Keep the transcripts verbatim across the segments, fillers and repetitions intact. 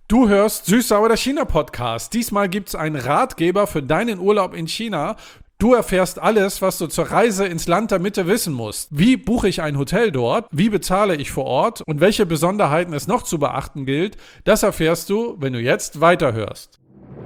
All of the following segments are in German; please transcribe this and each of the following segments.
Du hörst Süß-Sauer, der China-Podcast. Diesmal gibt's einen Ratgeber für deinen Urlaub in China. Du erfährst alles, was du zur Reise ins Land der Mitte wissen musst. Wie buche ich ein Hotel dort? Wie bezahle ich vor Ort? Und welche Besonderheiten es noch zu beachten gilt, das erfährst du, wenn du jetzt weiterhörst.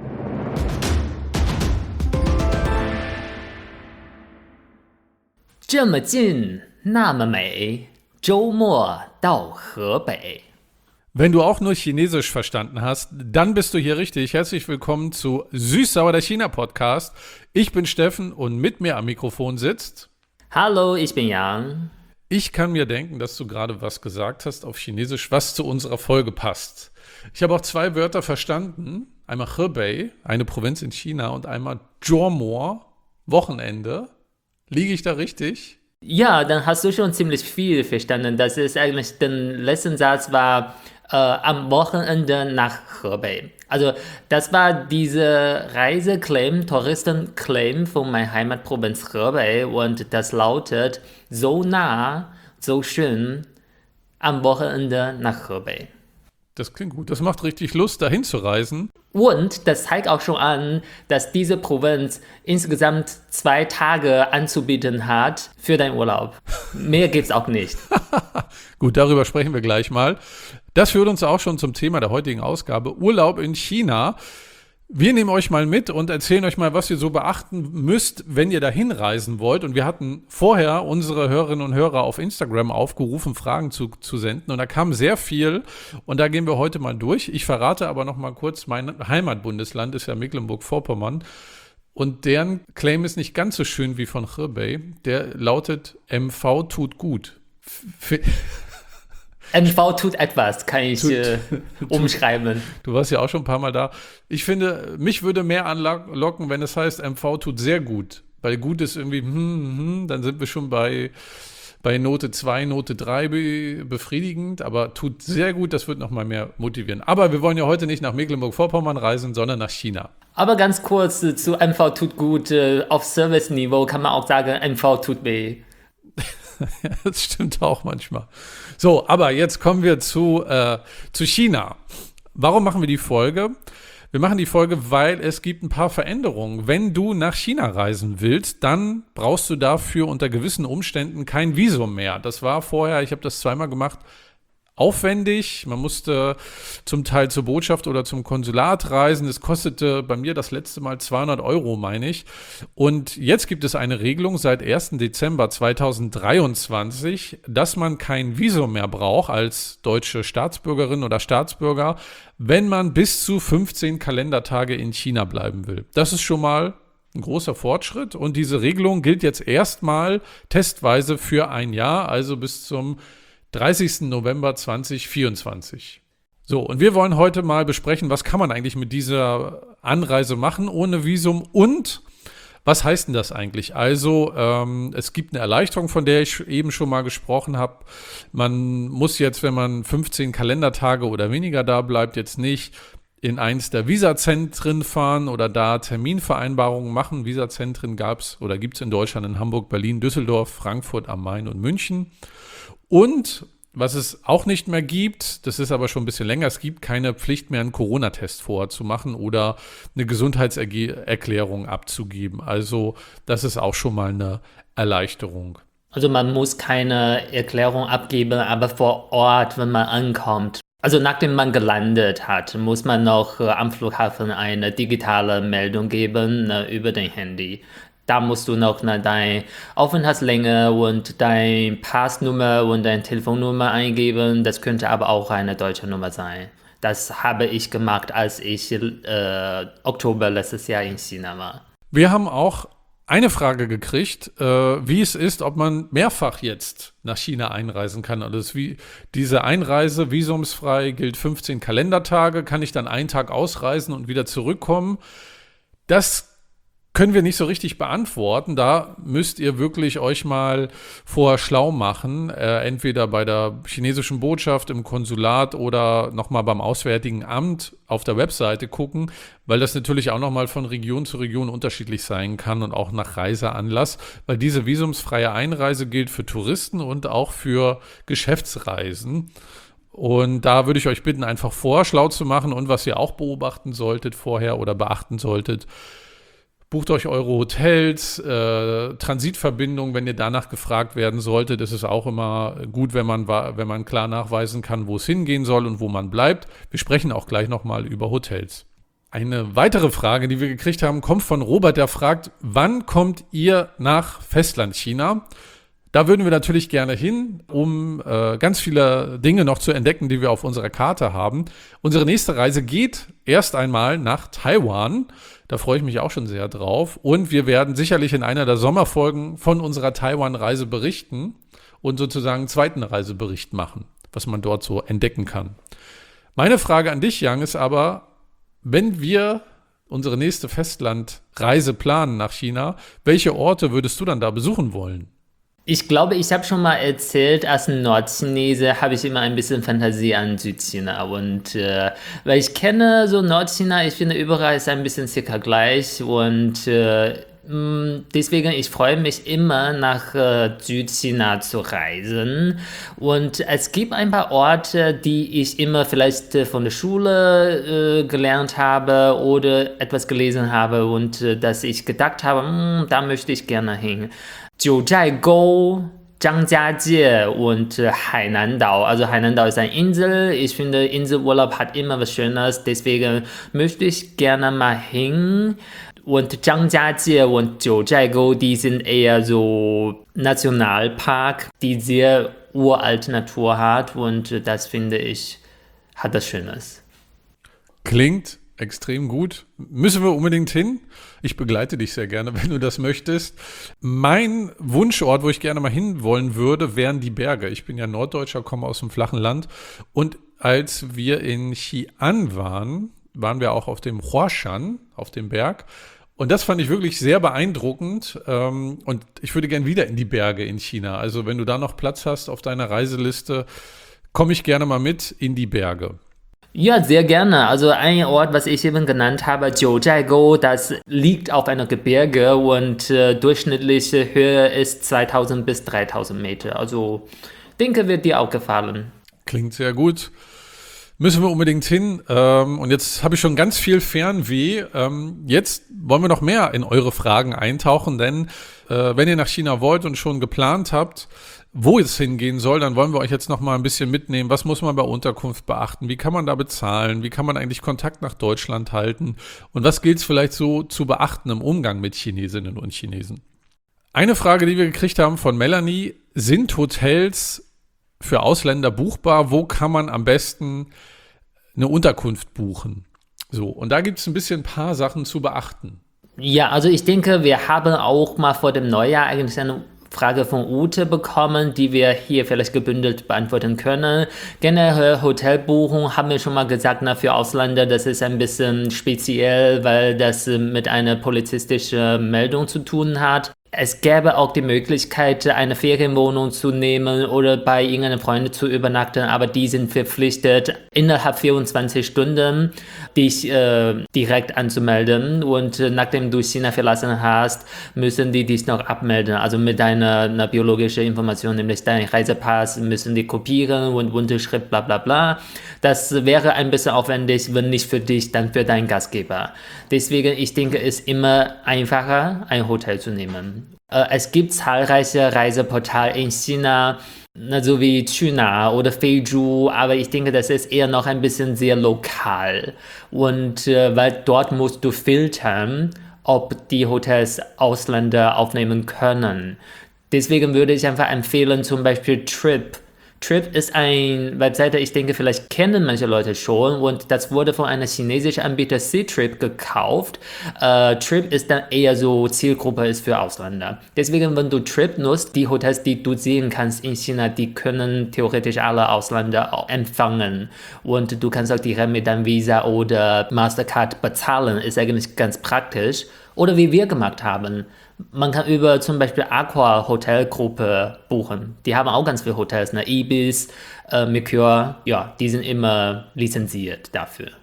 "这么近，那么美，周末到河北." Wenn du auch nur Chinesisch verstanden hast, dann bist du hier richtig. Herzlich willkommen zu Süß-Sauer, der China-Podcast. Ich bin Steffen und mit mir am Mikrofon sitzt... Hallo, ich bin Yang. Ich kann mir denken, dass du gerade was gesagt hast auf Chinesisch, was zu unserer Folge passt. Ich habe auch zwei Wörter verstanden. Einmal Hebei, eine Provinz in China, und einmal Zhuomo, Wochenende. Liege ich da richtig? Ja, dann hast du schon ziemlich viel verstanden. Das ist eigentlich, der letzte Satz war äh, am Wochenende nach Hebei. Also das war diese Reiseclaim, Touristenclaim von meiner Heimatprovinz Hebei, und das lautet: so nah, so schön, am Wochenende nach Hebei. Das klingt gut. Das macht richtig Lust, dahin zu reisen. Und das zeigt auch schon an, dass diese Provinz insgesamt zwei Tage anzubieten hat für deinen Urlaub. Mehr gibt's auch nicht. Gut, darüber sprechen wir gleich mal. Das führt uns auch schon zum Thema der heutigen Ausgabe: Urlaub in China. Wir nehmen euch mal mit und erzählen euch mal, was ihr so beachten müsst, wenn ihr dahin reisen wollt. Und wir hatten vorher unsere Hörerinnen und Hörer auf Instagram aufgerufen, Fragen zu, zu senden. Und da kam sehr viel. Und da gehen wir heute mal durch. Ich verrate aber noch mal kurz, mein Heimatbundesland ist ja Mecklenburg-Vorpommern. Und deren Claim ist nicht ganz so schön wie von Hebei. Der lautet: M V tut gut. F- M V tut etwas, kann ich Tut- äh, umschreiben. Du warst ja auch schon ein paar Mal da. Ich finde, mich würde mehr anlocken, wenn es heißt, M V tut sehr gut. Weil gut ist irgendwie, hm, hm, dann sind wir schon bei, bei Note zwei, Note drei be- befriedigend. Aber tut sehr gut, das wird nochmal mehr motivieren. Aber wir wollen ja heute nicht nach Mecklenburg-Vorpommern reisen, sondern nach China. Aber ganz kurz äh, zu M V tut gut. Äh, auf Service-Niveau kann man auch sagen, M V tut weh. Ja, das stimmt auch manchmal. So, aber jetzt kommen wir zu, äh, zu China. Warum machen wir die Folge? Wir machen die Folge, weil es gibt ein paar Veränderungen. Wenn du nach China reisen willst, dann brauchst du dafür unter gewissen Umständen kein Visum mehr. Das war vorher, ich habe das zweimal gemacht, aufwendig. Man musste zum Teil zur Botschaft oder zum Konsulat reisen. Das kostete bei mir das letzte Mal zweihundert Euro, meine ich. Und jetzt gibt es eine Regelung seit ersten Dezember zweitausenddreiundzwanzig, dass man kein Visum mehr braucht als deutsche Staatsbürgerin oder Staatsbürger, wenn man bis zu fünfzehn Kalendertage in China bleiben will. Das ist schon mal ein großer Fortschritt. Und diese Regelung gilt jetzt erstmal testweise für ein Jahr, also bis zum dreißigsten November zweitausendvierundzwanzig. So, und wir wollen heute mal besprechen, was kann man eigentlich mit dieser Anreise machen ohne Visum und was heißt denn das eigentlich? Also, ähm, es gibt eine Erleichterung, von der ich eben schon mal gesprochen habe. Man muss jetzt, wenn man fünfzehn Kalendertage oder weniger da bleibt, jetzt nicht in eins der Visazentren fahren oder da Terminvereinbarungen machen. Visazentren gab es oder gibt es in Deutschland in Hamburg, Berlin, Düsseldorf, Frankfurt am Main und München. Und was es auch nicht mehr gibt, das ist aber schon ein bisschen länger, es gibt keine Pflicht mehr, einen Corona-Test vorher zu machen oder eine Gesundheitserklärung abzugeben. Also das ist auch schon mal eine Erleichterung. Also man muss keine Erklärung abgeben, aber vor Ort, wenn man ankommt, also nachdem man gelandet hat, muss man noch äh, am Flughafen eine digitale Meldung geben äh, über dein Handy. Da musst du noch ne, deine Aufenthaltslänge und deine Passnummer und deine Telefonnummer eingeben. Das könnte aber auch eine deutsche Nummer sein. Das habe ich gemacht, als ich äh, Oktober letztes Jahr in China war. Wir haben auch eine Frage gekriegt, äh, wie es ist, ob man mehrfach jetzt nach China einreisen kann. Also es wie diese Einreise visumsfrei gilt fünfzehn Kalendertage, kann ich dann einen Tag ausreisen und wieder zurückkommen. Das können wir nicht so richtig beantworten. Da müsst ihr wirklich euch mal vorher schlau machen, äh, entweder bei der chinesischen Botschaft, im Konsulat oder nochmal beim Auswärtigen Amt auf der Webseite gucken, weil das natürlich auch nochmal von Region zu Region unterschiedlich sein kann und auch nach Reiseanlass, weil diese visumsfreie Einreise gilt für Touristen und auch für Geschäftsreisen. Und da würde ich euch bitten, einfach vorschlau zu machen und was ihr auch beobachten solltet vorher oder beachten solltet. Bucht euch eure Hotels, äh, Transitverbindungen, wenn ihr danach gefragt werden solltet. Es ist auch immer gut, wenn man, wenn man klar nachweisen kann, wo es hingehen soll und wo man bleibt. Wir sprechen auch gleich nochmal über Hotels. Eine weitere Frage, die wir gekriegt haben, kommt von Robert, der fragt, wann kommt ihr nach Festlandchina? Da würden wir natürlich gerne hin, um äh, ganz viele Dinge noch zu entdecken, die wir auf unserer Karte haben. Unsere nächste Reise geht erst einmal nach Taiwan. Da freue ich mich auch schon sehr drauf. Und wir werden sicherlich in einer der Sommerfolgen von unserer Taiwan-Reise berichten und sozusagen einen zweiten Reisebericht machen, was man dort so entdecken kann. Meine Frage an dich, Yang, ist aber, wenn wir unsere nächste Festlandreise planen nach China, welche Orte würdest du dann da besuchen wollen? Ich glaube, ich habe schon mal erzählt, als Nordchinese habe ich immer ein bisschen Fantasie an Südchina. Und äh, weil ich kenne so Nordchina, ich finde überall ist ein bisschen circa gleich. Und äh, deswegen, ich freue mich immer nach äh, Südchina zu reisen. Und es gibt ein paar Orte, die ich immer vielleicht äh, von der Schule äh, gelernt habe oder etwas gelesen habe und äh, dass ich gedacht habe, da möchte ich gerne hin. Jiuzhaigou, Zhangjiajie und äh, Hainandao. Also Hainandao ist eine Insel. Ich finde, Inselurlaub hat immer was Schönes. Deswegen möchte ich gerne mal hin. Und Zhangjiajie und Jiuzhaigou, die sind eher so Nationalpark, die sehr uralte Natur hat. Und äh, das finde ich, hat das Schönes. Klingt extrem gut. Müssen wir unbedingt hin. Ich begleite dich sehr gerne, wenn du das möchtest. Mein Wunschort, wo ich gerne mal hinwollen würde, wären die Berge. Ich bin ja Norddeutscher, komme aus dem flachen Land. Und als wir in Xi'an waren, waren wir auch auf dem Huashan, auf dem Berg. Und das fand ich wirklich sehr beeindruckend. Und ich würde gerne wieder in die Berge in China. Also wenn du da noch Platz hast auf deiner Reiseliste, komme ich gerne mal mit in die Berge. Ja, sehr gerne. Also ein Ort, was ich eben genannt habe, Jiuzhaigou, das liegt auf einer Gebirge und äh, durchschnittliche Höhe ist zweitausend bis dreitausend Meter. Also denke, wird dir auch gefallen. Klingt sehr gut. Müssen wir unbedingt hin. Ähm, und jetzt habe ich schon ganz viel Fernweh. Ähm, jetzt wollen wir noch mehr in eure Fragen eintauchen, denn äh, wenn ihr nach China wollt und schon geplant habt, wo es hingehen soll, dann wollen wir euch jetzt noch mal ein bisschen mitnehmen. Was muss man bei Unterkunft beachten? Wie kann man da bezahlen? Wie kann man eigentlich Kontakt nach Deutschland halten? Und was gilt es vielleicht so zu beachten im Umgang mit Chinesinnen und Chinesen? Eine Frage, die wir gekriegt haben von Melanie: Sind Hotels für Ausländer buchbar? Wo kann man am besten eine Unterkunft buchen? So, und da gibt es ein bisschen ein paar Sachen zu beachten. Ja, also ich denke, wir haben auch mal vor dem Neujahr eigentlich eine Frage von Ute bekommen, die wir hier vielleicht gebündelt beantworten können. Generell Hotelbuchung haben wir schon mal gesagt, na, für Ausländer, das ist ein bisschen speziell, weil das mit einer polizistischen Meldung zu tun hat. Es gäbe auch die Möglichkeit, eine Ferienwohnung zu nehmen oder bei irgendeinem Freund zu übernachten, aber die sind verpflichtet, innerhalb vierundzwanzig Stunden dich äh, direkt anzumelden, und äh, nachdem du China verlassen hast, müssen die dich noch abmelden, also mit deiner einer biologischen Information, nämlich dein Reisepass, müssen die kopieren und Unterschrift, bla bla bla. Das wäre ein bisschen aufwendig, wenn nicht für dich, dann für deinen Gastgeber. Deswegen, ich denke, es ist immer einfacher, ein Hotel zu nehmen. Äh, es gibt zahlreiche Reiseportale in China, so wie Qunar oder Feizhu, aber ich denke, das ist eher noch ein bisschen sehr lokal. Und äh, weil dort musst du filtern, ob die Hotels Ausländer aufnehmen können. Deswegen würde ich einfach empfehlen, zum Beispiel Trip. Trip ist eine Webseite, ich denke, vielleicht kennen manche Leute schon, und das wurde von einem chinesischen Anbieter Ctrip gekauft. Äh, Trip ist dann eher so, Zielgruppe ist für Ausländer. Deswegen, wenn du Trip nutzt, die Hotels, die du sehen kannst in China, die können theoretisch alle Ausländer auch empfangen. Und du kannst auch direkt mit deinem Visa oder Mastercard bezahlen, ist eigentlich ganz praktisch. Oder wie wir gemacht haben. Man kann über zum Beispiel Aqua Hotelgruppe buchen. Die haben auch ganz viele Hotels, ne? Ibis, äh, Mercure, ja, die sind immer lizenziert dafür.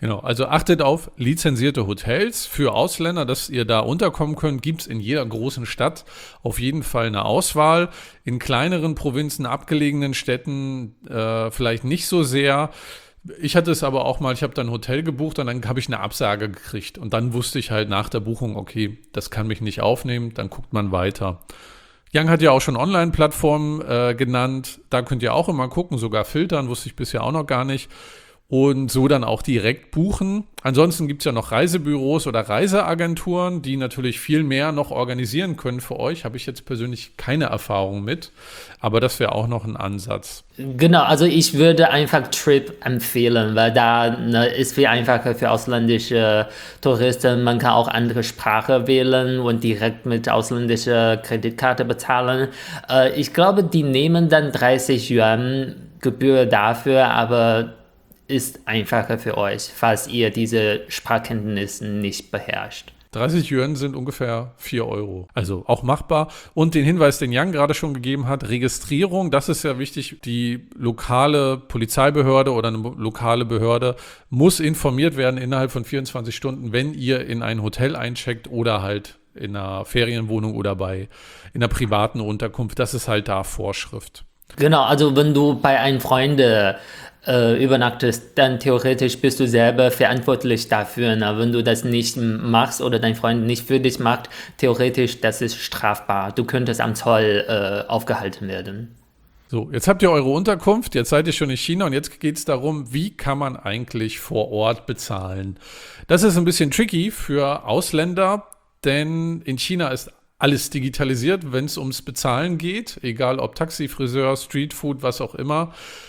Genau, also achtet auf lizenzierte Hotels für Ausländer, dass ihr da unterkommen könnt. Gibt es in jeder großen Stadt auf jeden Fall eine Auswahl. In kleineren Provinzen, abgelegenen Städten äh, vielleicht nicht so sehr. Ich hatte es aber auch mal, ich habe dann ein Hotel gebucht und dann habe ich eine Absage gekriegt. Und dann wusste ich halt nach der Buchung, okay, das kann mich nicht aufnehmen, dann guckt man weiter. Yang hat ja auch schon Online-Plattformen äh, genannt. Da könnt ihr auch immer gucken, sogar filtern, wusste ich bisher auch noch gar nicht. Und so dann auch direkt buchen. Ansonsten gibt es ja noch Reisebüros oder Reiseagenturen, die natürlich viel mehr noch organisieren können für euch. Habe ich jetzt persönlich keine Erfahrung mit, aber das wäre auch noch ein Ansatz. Genau, also ich würde einfach Trip empfehlen, weil da ne, ist viel einfacher für ausländische Touristen. Man kann auch andere Sprache wählen und direkt mit ausländischer Kreditkarte bezahlen. Äh, ich glaube, die nehmen dann dreißig Yuan Gebühr dafür, aber ist einfacher für euch, falls ihr diese Sprachkenntnisse nicht beherrscht. dreißig Yuan sind ungefähr vier Euro. Also auch machbar. Und den Hinweis, den Yang gerade schon gegeben hat, Registrierung, das ist ja wichtig. Die lokale Polizeibehörde oder eine lokale Behörde muss informiert werden innerhalb von vierundzwanzig Stunden, wenn ihr in ein Hotel eincheckt oder halt in einer Ferienwohnung oder bei in einer privaten Unterkunft. Das ist halt da Vorschrift. Genau, also wenn du bei einem Freund äh, übernachtest, dann theoretisch bist du selber verantwortlich dafür. Na? Wenn du das nicht machst oder dein Freund nicht für dich macht, theoretisch, das ist strafbar. Du könntest am Zoll äh, aufgehalten werden. So, jetzt habt ihr eure Unterkunft, jetzt seid ihr schon in China und jetzt geht es darum, wie kann man eigentlich vor Ort bezahlen. Das ist ein bisschen tricky für Ausländer, denn in China ist alles digitalisiert, wenn es ums Bezahlen geht, egal ob Taxi, Friseur, Streetfood, was auch immer.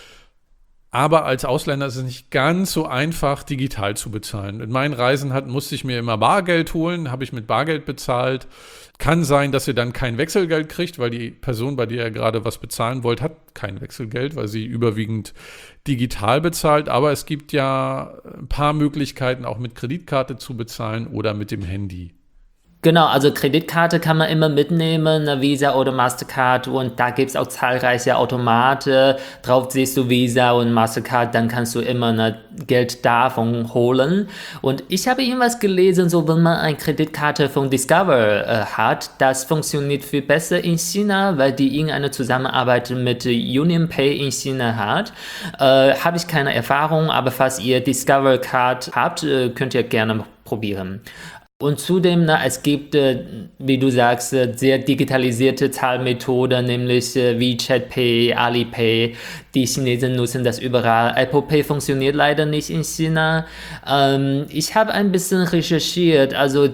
Aber als Ausländer ist es nicht ganz so einfach, digital zu bezahlen. In meinen Reisen hat, musste ich mir immer Bargeld holen, habe ich mit Bargeld bezahlt. Kann sein, dass ihr dann kein Wechselgeld kriegt, weil die Person, bei der ihr gerade was bezahlen wollt, hat kein Wechselgeld, weil sie überwiegend digital bezahlt. Aber es gibt ja ein paar Möglichkeiten, auch mit Kreditkarte zu bezahlen oder mit dem Handy. Genau, also Kreditkarte kann man immer mitnehmen, eine Visa oder Mastercard, und da gibt es auch zahlreiche Automaten. Drauf siehst du Visa und Mastercard, dann kannst du immer eine Geld davon holen. Und ich habe irgendwas gelesen, so wenn man eine Kreditkarte von Discover äh, hat, das funktioniert viel besser in China, weil die irgendeine Zusammenarbeit mit UnionPay in China hat. Äh, habe ich keine Erfahrung, aber falls ihr Discover Card habt, äh, könnt ihr gerne probieren. Und zudem, na, es gibt, äh, wie du sagst, äh, sehr digitalisierte Zahlmethoden, nämlich äh, WeChat Pay, Alipay. Die Chinesen nutzen das überall. Apple Pay funktioniert leider nicht in China. Ähm, ich habe ein bisschen recherchiert. Also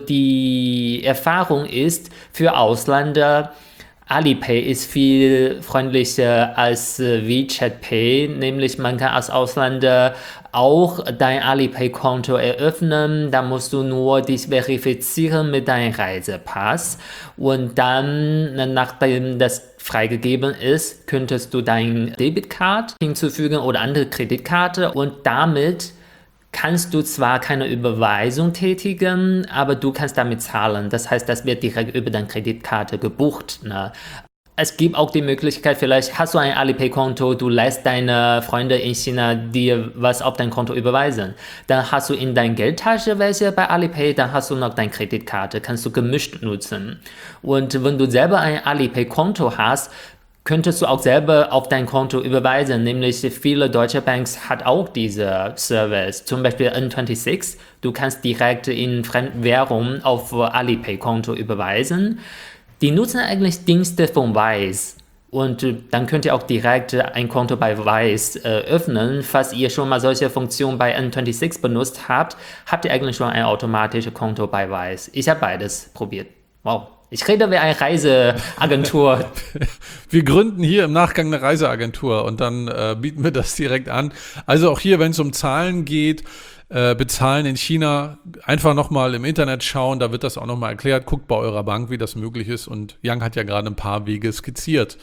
die Erfahrung ist, für Ausländer, Alipay ist viel freundlicher als äh, WeChat Pay, nämlich man kann als Ausländer auch dein Alipay-Konto eröffnen. Da musst du nur dich verifizieren mit deinem Reisepass und dann, nachdem das freigegeben ist, könntest du dein Debitcard hinzufügen oder andere Kreditkarte, und damit kannst du zwar keine Überweisung tätigen, aber du kannst damit zahlen. Das heißt, das wird direkt über deine Kreditkarte gebucht. Ne? Es gibt auch die Möglichkeit, vielleicht hast du ein Alipay-Konto, du lässt deine Freunde in China dir was auf dein Konto überweisen. Dann hast du in deiner Geldtasche welche bei Alipay, dann hast du noch deine Kreditkarte, kannst du gemischt nutzen. Und wenn du selber ein Alipay-Konto hast, könntest du auch selber auf dein Konto überweisen, nämlich viele deutsche Banks hat auch diese Service, zum Beispiel N sechsundzwanzig, du kannst direkt in Fremdwährung auf Alipay-Konto überweisen. Die nutzen eigentlich Dienste von Wise, und dann könnt ihr auch direkt ein Konto bei Wise äh, öffnen. Falls ihr schon mal solche Funktionen bei N sechsundzwanzig benutzt habt, habt ihr eigentlich schon ein automatisches Konto bei Wise. Ich habe beides probiert. Wow. Ich rede wie eine Reiseagentur. Wir gründen hier im Nachgang eine Reiseagentur und dann äh, bieten wir das direkt an. Also auch hier, wenn es um Zahlen geht, äh, bezahlen in China, einfach nochmal im Internet schauen, da wird das auch nochmal erklärt. Guckt bei eurer Bank, wie das möglich ist, und Yang hat ja gerade ein paar Wege skizziert.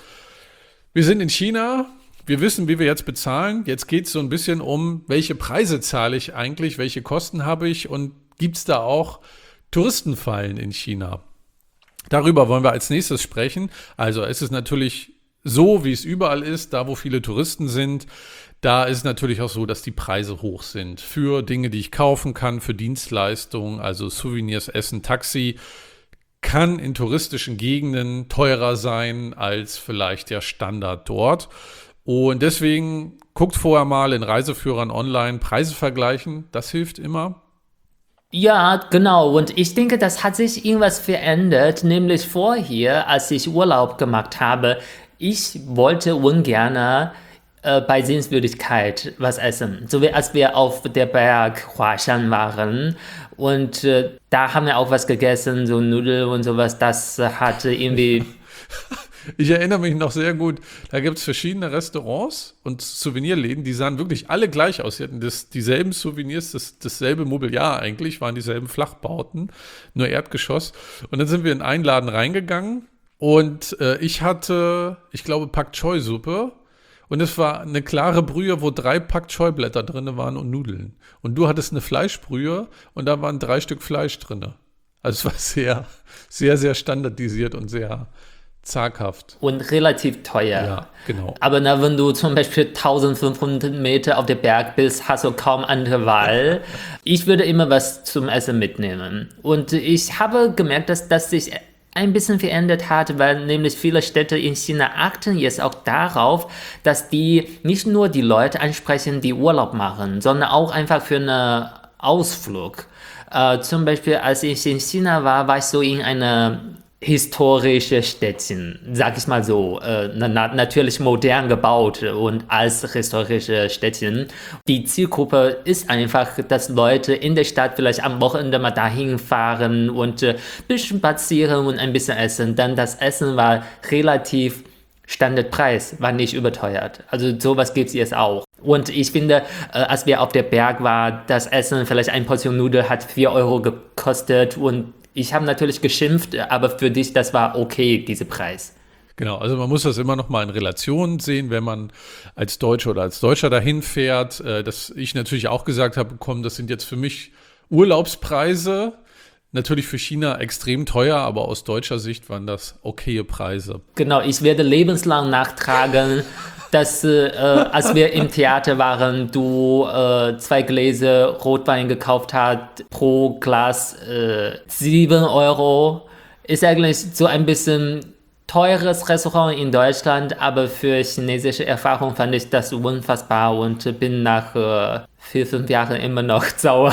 Wir sind in China, wir wissen, wie wir jetzt bezahlen. Jetzt geht es so ein bisschen um, welche Preise zahle ich eigentlich, welche Kosten habe ich, und gibt es da auch Touristenfallen in China? Darüber wollen wir als nächstes sprechen. Also es ist natürlich so, wie es überall ist, da wo viele Touristen sind, Da ist es natürlich auch so, dass die Preise hoch sind für Dinge, die ich kaufen kann, für Dienstleistungen, also Souvenirs, Essen, Taxi. Kann in touristischen Gegenden teurer sein als vielleicht der Standard dort. Und deswegen guckt vorher mal in Reiseführern online, Preise vergleichen, das hilft immer. Ja, genau. Und ich denke, das hat sich irgendwas verändert, nämlich vorher, als ich Urlaub gemacht habe, ich wollte ungern äh, bei Sehenswürdigkeit was essen. So wie als wir auf der Berg Huashan waren und äh, da haben wir auch was gegessen, so Nudeln und sowas, das äh, hatte irgendwie... Ich erinnere mich noch sehr gut, da gibt es verschiedene Restaurants und Souvenirläden, die sahen wirklich alle gleich aus. Sie hatten das, dieselben Souvenirs, das, dasselbe Mobiliar eigentlich, waren dieselben Flachbauten, nur Erdgeschoss. Und dann sind wir in einen Laden reingegangen und äh, ich hatte, ich glaube, Pak Choi Suppe und es war eine klare Brühe, wo drei Pak Choi Blätter drin waren und Nudeln. Und du hattest eine Fleischbrühe und da waren drei Stück Fleisch drin. Also es war sehr, sehr, sehr standardisiert und sehr... zaghaft. Und relativ teuer. Ja, genau. Aber na, wenn du zum Beispiel eintausendfünfhundert Meter auf dem Berg bist, hast du kaum andere Wahl. Ich würde immer was zum Essen mitnehmen. Und ich habe gemerkt, dass das sich ein bisschen verändert hat, weil nämlich viele Städte in China achten jetzt auch darauf, dass die nicht nur die Leute ansprechen, die Urlaub machen, sondern auch einfach für einen Ausflug. Äh, zum Beispiel, als ich in China war, war ich so in einer historische Städtchen, sag ich mal so, äh, na, natürlich modern gebaut und als historische Städtchen. Die Zielgruppe ist einfach, dass Leute in der Stadt vielleicht am Wochenende mal dahin fahren und ein äh, bisschen spazieren und ein bisschen essen. Dann das Essen war relativ Standardpreis, war nicht überteuert. Also sowas gibt es jetzt auch. Und ich finde, äh, als wir auf der Berg waren, das Essen, vielleicht eine Portion Nudeln hat vier Euro gekostet und ich habe natürlich geschimpft, aber für dich, das war okay, dieser Preis. Genau, also man muss das immer noch mal in Relation sehen, wenn man als Deutscher oder als Deutscher dahin fährt, äh, dass ich natürlich auch gesagt habe, komm, das sind jetzt für mich Urlaubspreise, natürlich für China extrem teuer, aber aus deutscher Sicht waren das okaye Preise. Genau, ich werde lebenslang nachtragen, dass äh, als wir im Theater waren, du äh, zwei Gläser Rotwein gekauft hast, pro Glas äh, sieben Euro. Ist eigentlich so ein bisschen teures Restaurant in Deutschland, aber für chinesische Erfahrung fand ich das unfassbar und bin nach äh, vier, fünf Jahren immer noch sauer.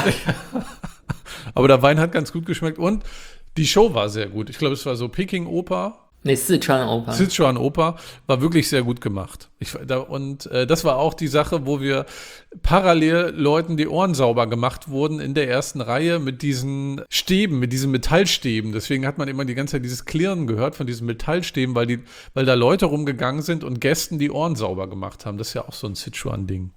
Aber der Wein hat ganz gut geschmeckt und die Show war sehr gut. Ich glaube, es war so Peking-Oper. Nee, Sichuan-Oper. Sichuan-Oper war wirklich sehr gut gemacht. Ich, da, und äh, das war auch die Sache, wo wir parallel Leuten die Ohren sauber gemacht wurden in der ersten Reihe mit diesen Stäben, mit diesen Metallstäben. Deswegen hat man immer die ganze Zeit dieses Klirren gehört von diesen Metallstäben, weil, die, weil da Leute rumgegangen sind und Gästen die Ohren sauber gemacht haben. Das ist ja auch so ein Sichuan-Ding.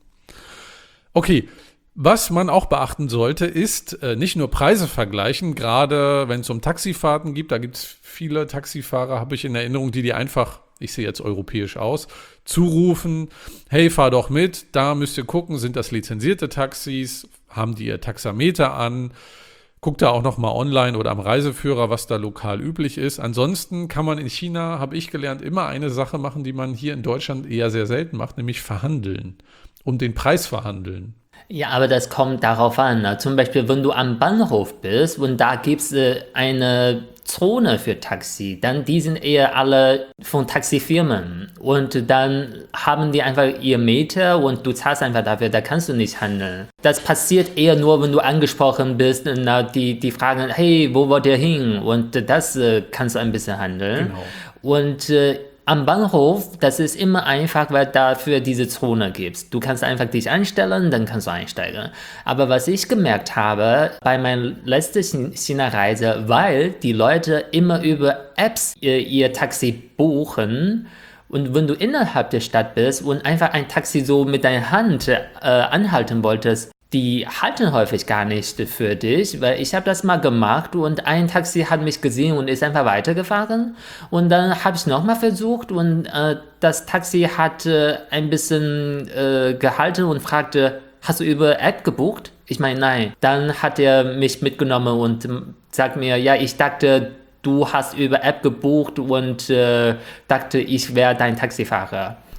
Okay. Was man auch beachten sollte, ist äh, nicht nur Preise vergleichen, gerade wenn es um Taxifahrten geht, da gibt es viele Taxifahrer, habe ich in Erinnerung, die die einfach, ich sehe jetzt europäisch aus, zurufen, hey, fahr doch mit, da müsst ihr gucken, sind das lizenzierte Taxis, haben die ihr Taxameter an, guckt da auch nochmal online oder am Reiseführer, was da lokal üblich ist. Ansonsten kann man in China, habe ich gelernt, immer eine Sache machen, die man hier in Deutschland eher sehr selten macht, nämlich verhandeln, um den Preis verhandeln. Ja, aber das kommt darauf an. Ne? Zum Beispiel, wenn du am Bahnhof bist und da gibt es äh, eine Zone für Taxi, dann die sind eher alle von Taxifirmen und dann haben die einfach ihr Meter und du zahlst einfach dafür, da kannst du nicht handeln. Das passiert eher nur, wenn du angesprochen bist und na, die, die fragen, hey, wo wollt ihr hin? Und das äh, kannst du ein bisschen handeln. Genau. Und äh, am Bahnhof, das ist immer einfach, weil dafür diese Zone gibt. Du kannst einfach dich einstellen, dann kannst du einsteigen. Aber was ich gemerkt habe bei meiner letzten China-Reise, weil die Leute immer über Apps ihr, ihr Taxi buchen und wenn du innerhalb der Stadt bist und einfach ein Taxi so mit deiner Hand äh, anhalten wolltest, die halten häufig gar nicht für dich, weil ich habe das mal gemacht und ein Taxi hat mich gesehen und ist einfach weitergefahren und dann habe ich nochmal versucht und äh, das Taxi hat äh, ein bisschen äh, gehalten und fragte, hast du über App gebucht? Ich meine, nein. Dann hat er mich mitgenommen und äh, sagt mir, ja, ich dachte, du hast über App gebucht und äh, dachte, ich wäre dein Taxifahrer.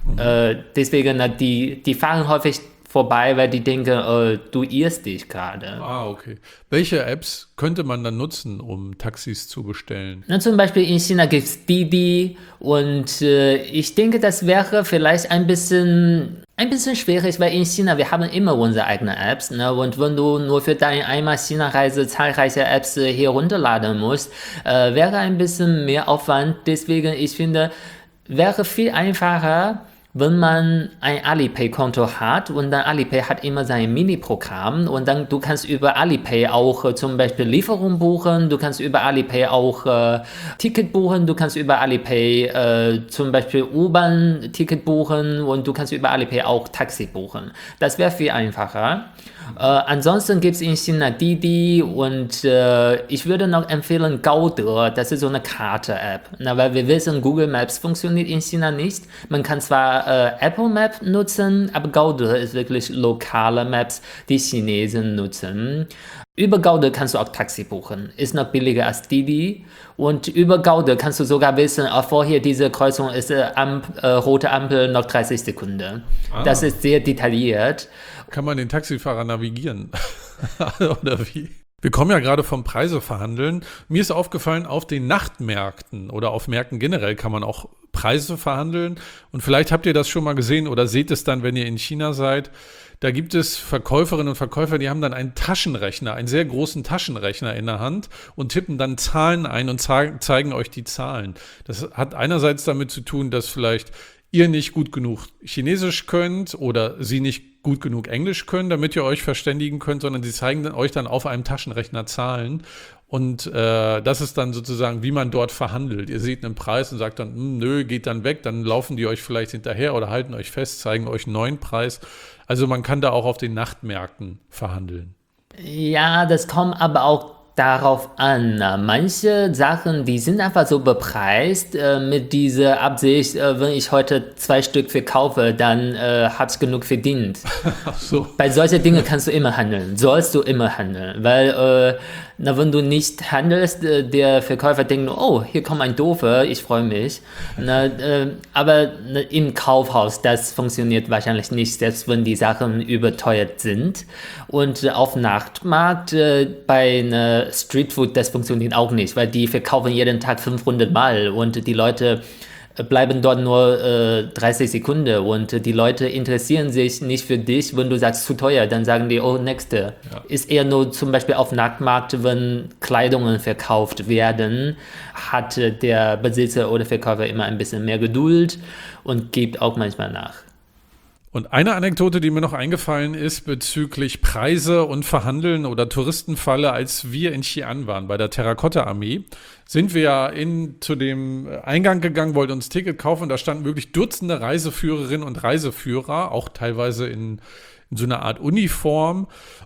Mhm. Äh, deswegen, na, die, die fahren häufig vorbei, weil die denken, äh, du irrst dich gerade. Ah, okay. Welche Apps könnte man dann nutzen, um Taxis zu bestellen? Na, zum Beispiel in China gibt es Didi und äh, ich denke, das wäre vielleicht ein bisschen, ein bisschen schwierig, weil in China, wir haben immer unsere eigenen Apps, ne? Und wenn du nur für deine einmal China-Reise zahlreiche Apps äh, hier runterladen musst, äh, wäre ein bisschen mehr Aufwand. Deswegen, ich finde, wäre viel einfacher, wenn man ein Alipay-Konto hat und dann Alipay hat immer sein Mini-Programm und dann du kannst über Alipay auch äh, zum Beispiel Lieferung buchen, du kannst über Alipay auch äh, Ticket buchen, du kannst über Alipay äh, zum Beispiel U-Bahn-Ticket buchen und du kannst über Alipay auch Taxi buchen. Das wäre viel einfacher. Äh, ansonsten gibt es in China Didi und äh, ich würde noch empfehlen Gaode, das ist so eine Karte-App. Na, weil wir wissen, Google Maps funktioniert in China nicht. Man kann zwar äh, Apple Map nutzen, aber Gaode ist wirklich lokale Maps, die Chinesen nutzen. Über Gaode kannst du auch Taxi buchen, ist noch billiger als Didi. Und über Gaode kannst du sogar wissen, oh, vorher diese Kreuzung ist äh, Amp, äh, rote Ampel noch dreißig Sekunden. Ah. Das ist sehr detailliert. Kann man den Taxifahrer navigieren? Oder wie? Wir kommen ja gerade vom Preise verhandeln. Mir ist aufgefallen, auf den Nachtmärkten oder auf Märkten generell kann man auch Preise verhandeln. Und vielleicht habt ihr das schon mal gesehen oder seht es dann, wenn ihr in China seid. Da gibt es Verkäuferinnen und Verkäufer, die haben dann einen Taschenrechner, einen sehr großen Taschenrechner in der Hand und tippen dann Zahlen ein und zeigen euch die Zahlen. Das hat einerseits damit zu tun, dass vielleicht ihr nicht gut genug Chinesisch könnt oder sie nicht gut genug Englisch können, damit ihr euch verständigen könnt, sondern sie zeigen dann euch dann auf einem Taschenrechner Zahlen. Und äh, das ist dann sozusagen, wie man dort verhandelt. Ihr seht einen Preis und sagt dann, nö, geht dann weg. Dann laufen die euch vielleicht hinterher oder halten euch fest, zeigen euch einen neuen Preis. Also man kann da auch auf den Nachtmärkten verhandeln. Ja, das kommt aber auch darauf an. Manche Sachen, die sind einfach so bepreist äh, mit dieser Absicht, äh, wenn ich heute zwei Stück verkaufe, dann äh, habe ich genug verdient. Ach so. Bei solchen Dingen kannst du immer handeln, sollst du immer handeln, weil äh, na, wenn du nicht handelst, äh, der Verkäufer denkt nur, oh, hier kommt ein Doofer, ich freue mich. Na, äh, aber na, im Kaufhaus, das funktioniert wahrscheinlich nicht, selbst wenn die Sachen überteuert sind. Und äh, auf Nachtmarkt, äh, bei einer Streetfood, das funktioniert auch nicht, weil die verkaufen jeden Tag fünfhundert Mal und die Leute bleiben dort nur äh, dreißig Sekunden und die Leute interessieren sich nicht für dich, wenn du sagst, zu teuer, dann sagen die, oh, nächste. Ja. Ist eher nur zum Beispiel auf Nachtmarkt, wenn Kleidungen verkauft werden, hat der Besitzer oder Verkäufer immer ein bisschen mehr Geduld und gibt auch manchmal nach. Und eine Anekdote, die mir noch eingefallen ist bezüglich Preise und Verhandeln oder Touristenfalle, als wir in Xi'an waren bei der Terrakotta-Armee, sind wir ja in, zu dem Eingang gegangen, wollten uns ein Ticket kaufen und da standen wirklich Dutzende Reiseführerinnen und Reiseführer, auch teilweise in, in so einer Art Uniform.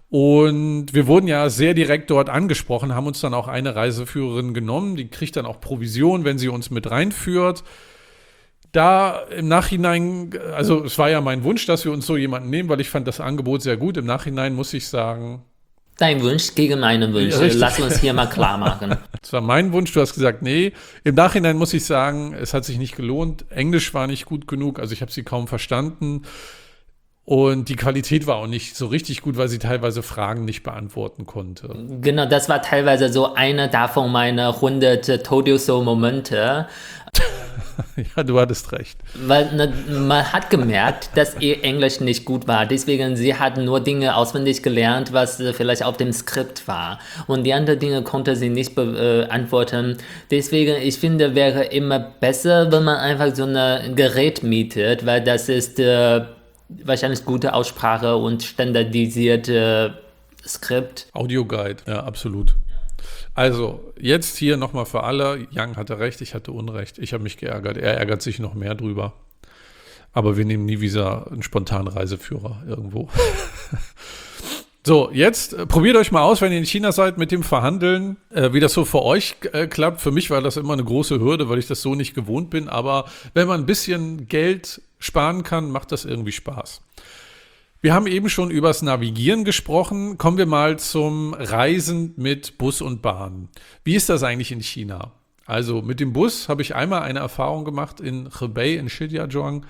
Und wir wurden ja sehr direkt dort angesprochen, haben uns dann auch eine Reiseführerin genommen, die kriegt dann auch Provision, wenn sie uns mit reinführt. Da im Nachhinein, also es war ja mein Wunsch, dass wir uns so jemanden nehmen, weil ich fand das Angebot sehr gut. Im Nachhinein muss ich sagen... Dein Wunsch gegen meinen Wunsch. Ja, lass uns hier mal klar machen. Das war mein Wunsch, du hast gesagt, nee. Im Nachhinein muss ich sagen, es hat sich nicht gelohnt. Englisch war nicht gut genug, also ich habe sie kaum verstanden. Und die Qualität war auch nicht so richtig gut, weil sie teilweise Fragen nicht beantworten konnte. Genau, das war teilweise so eine davon meiner hundert Told You So Momente. Ja, du hattest recht. Weil ne, man hat gemerkt, dass ihr Englisch nicht gut war. Deswegen, sie hat nur Dinge auswendig gelernt, was äh, vielleicht auf dem Skript war. Und die anderen Dinge konnte sie nicht beantworten. Deswegen, ich finde, wäre immer besser, wenn man einfach so ein Gerät mietet, weil das ist äh, wahrscheinlich gute Aussprache und standardisierte Skript. Audioguide, ja, absolut. Also, jetzt hier nochmal für alle. Yang hatte recht, ich hatte Unrecht. Ich habe mich geärgert. Er ärgert sich noch mehr drüber. Aber wir nehmen nie wieder einen spontanen Reiseführer irgendwo. So, jetzt äh, probiert euch mal aus, wenn ihr in China seid, mit dem Verhandeln, äh, wie das so für euch äh, klappt. Für mich war das immer eine große Hürde, weil ich das so nicht gewohnt bin. Aber wenn man ein bisschen Geld sparen kann, macht das irgendwie Spaß. Wir haben eben schon übers Navigieren gesprochen. Kommen wir mal zum Reisen mit Bus und Bahn. Wie ist das eigentlich in China? Also mit dem Bus habe ich einmal eine Erfahrung gemacht in Hebei, in Shijiazhuang.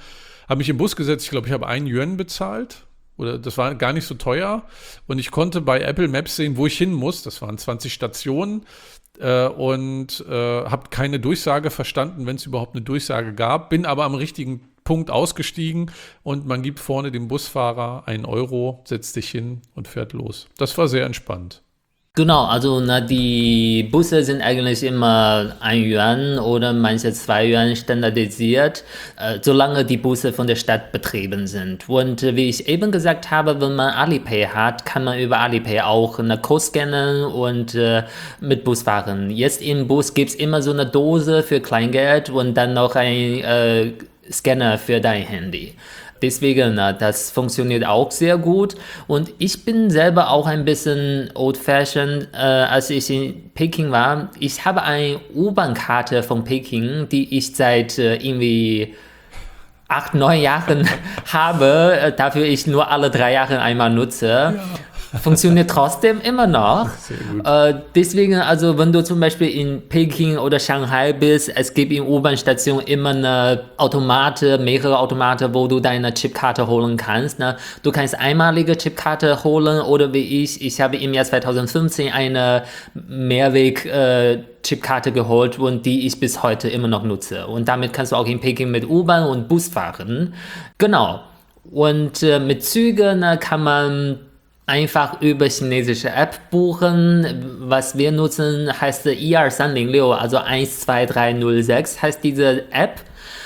habe mich im Bus gesetzt, ich glaube, ich habe einen Yuan bezahlt. Oder das war gar nicht so teuer. Und ich konnte bei Apple Maps sehen, wo ich hin muss. Das waren zwanzig Stationen. Äh, und äh, habe keine Durchsage verstanden, wenn es überhaupt eine Durchsage gab. Bin aber am richtigen Punkt ausgestiegen und man gibt vorne dem Busfahrer einen Euro, setzt dich hin und fährt los. Das war sehr entspannt. Genau, also na, die Busse sind eigentlich immer ein Yuan oder manche zwei Yuan standardisiert, äh, solange die Busse von der Stadt betrieben sind. Und äh, wie ich eben gesagt habe, wenn man Alipay hat, kann man über Alipay auch eine Code scannen und äh, mit Bus fahren. Jetzt im Bus gibt es immer so eine Dose für Kleingeld und dann noch ein äh, Scanner für dein Handy. Deswegen, das funktioniert auch sehr gut und ich bin selber auch ein bisschen old-fashioned, äh, als ich in Peking war. Ich habe eine U-Bahn-Karte von Peking, die ich seit äh, irgendwie acht, neun Jahren habe, äh, dafür ich nur alle drei Jahre einmal nutze. Ja. Funktioniert trotzdem immer noch. Sehr gut. Äh, deswegen, also wenn du zum Beispiel in Peking oder Shanghai bist, es gibt in U-Bahn-Stationen immer eine Automate, mehrere Automate, wo du deine Chipkarte holen kannst. Ne? Du kannst einmalige Chipkarte holen oder wie ich, ich habe im Jahr zwanzig fünfzehn eine Mehrweg-Chipkarte äh, geholt und die ich bis heute immer noch nutze. Und damit kannst du auch in Peking mit U-Bahn und Bus fahren. Genau. Und äh, mit Zügen ne, kann man einfach über chinesische App buchen. Was wir nutzen, heißt I R drei null sechs, also eins zwei drei null sechs heißt diese App.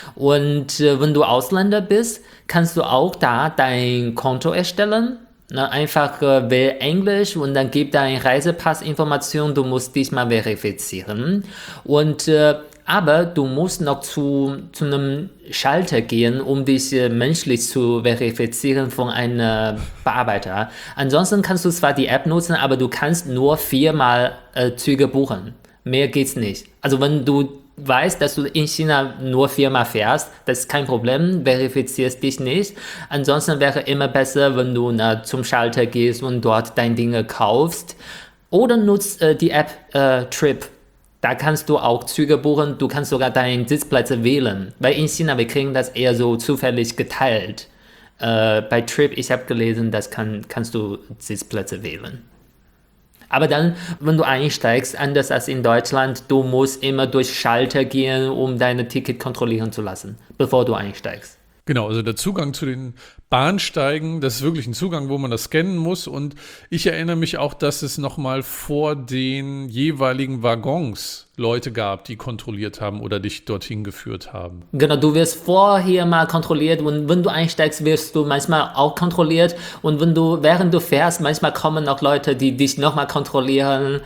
Und äh, wenn du Ausländer bist, kannst du auch da dein Konto erstellen. Na, einfach äh, wähl Englisch und dann gib deine Reisepassinformation, du musst dich mal verifizieren. Und äh, aber du musst noch zu, zu einem Schalter gehen, um dich äh, menschlich zu verifizieren von einem Bearbeiter. Ansonsten kannst du zwar die App nutzen, aber du kannst nur viermal äh, Züge buchen. Mehr geht's nicht. Also wenn du weißt, dass du in China nur viermal fährst, das ist kein Problem, verifizierst dich nicht. Ansonsten wäre immer besser, wenn du na, zum Schalter gehst und dort deine Dinge kaufst. Oder nutzt äh, die App äh, Trip. Da kannst du auch Züge buchen, du kannst sogar deine Sitzplätze wählen. Weil in China, wir kriegen das eher so zufällig geteilt. Äh, bei Trip, ich habe gelesen, das kann, kannst du Sitzplätze wählen. Aber dann, wenn du einsteigst, anders als in Deutschland, du musst immer durch Schalter gehen, um deine Ticket kontrollieren zu lassen, bevor du einsteigst. Genau, also der Zugang zu den Bahnsteigen, das ist wirklich ein Zugang, wo man das scannen muss. Und ich erinnere mich auch, dass es nochmal vor den jeweiligen Waggons Leute gab, die kontrolliert haben oder dich dorthin geführt haben. Genau, du wirst vorher mal kontrolliert und wenn du einsteigst, wirst du manchmal auch kontrolliert und wenn du, während du fährst, manchmal kommen auch Leute, die dich nochmal kontrollieren.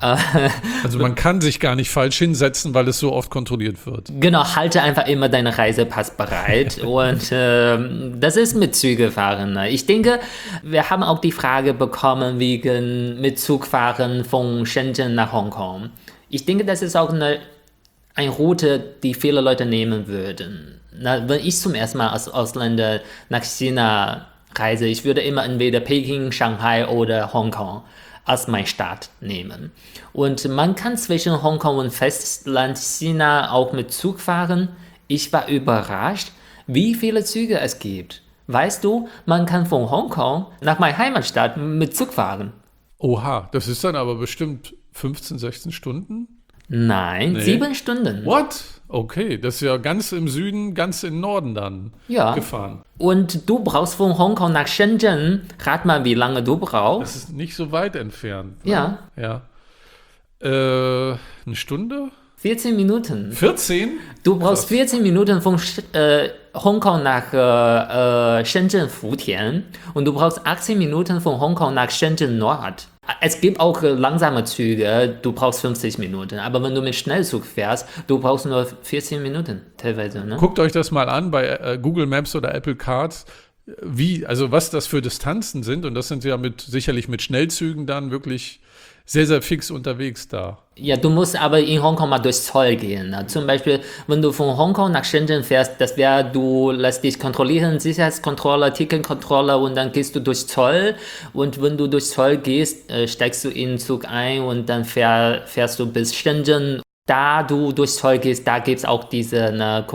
Also man kann sich gar nicht falsch hinsetzen, weil es so oft kontrolliert wird. Genau, halte einfach immer deinen Reisepass bereit und äh, das ist mit Zügefahren. Ich denke, wir haben auch die Frage bekommen wegen mit Zugfahren von Shenzhen nach Hongkong. Ich denke, das ist auch eine, eine Route, die viele Leute nehmen würden. Na, wenn ich zum ersten Mal als Ausländer nach China reise, ich würde immer entweder Peking, Shanghai oder Hongkong als mein Stadt nehmen. Und man kann zwischen Hongkong und Festland China auch mit Zug fahren. Ich war überrascht, wie viele Züge es gibt. Weißt du, man kann von Hongkong nach meiner Heimatstadt mit Zug fahren. Oha, das ist dann aber bestimmt fünfzehn, sechzehn Stunden? Nein, nee. sieben Stunden. What? Okay, das ist ja ganz im Süden, ganz im Norden dann ja. gefahren. Und du brauchst von Hongkong nach Shenzhen, rat mal, wie lange du brauchst. Das ist nicht so weit entfernt. Ne? Ja. Ja. Äh, eine Stunde? vierzehn Minuten. vierzehn? Du brauchst Krass. vierzehn Minuten von äh, Hongkong nach äh, äh, Shenzhen Futian und du brauchst achtzehn Minuten von Hongkong nach Shenzhen Nord. Es gibt auch äh, langsame Züge, du brauchst fünfzig Minuten, aber wenn du mit Schnellzug fährst, du brauchst nur vierzehn Minuten teilweise. Ne? Guckt euch das mal an bei äh, Google Maps oder Apple Cards, wie, also was das für Distanzen sind und das sind ja mit sicherlich mit Schnellzügen dann wirklich sehr, sehr fix unterwegs da. Ja, du musst aber in Hongkong mal durchs Zoll gehen. Ne? Zum Beispiel, wenn du von Hongkong nach Shenzhen fährst, das wäre, du lässt dich kontrollieren, Sicherheitskontrolle, Ticketkontrolle und dann gehst du durchs Zoll und wenn du durchs Zoll gehst, äh, steigst du in den Zug ein und dann fähr, fährst du bis Shenzhen Da du durchs Zoll gehst, da gibt es auch diese ne,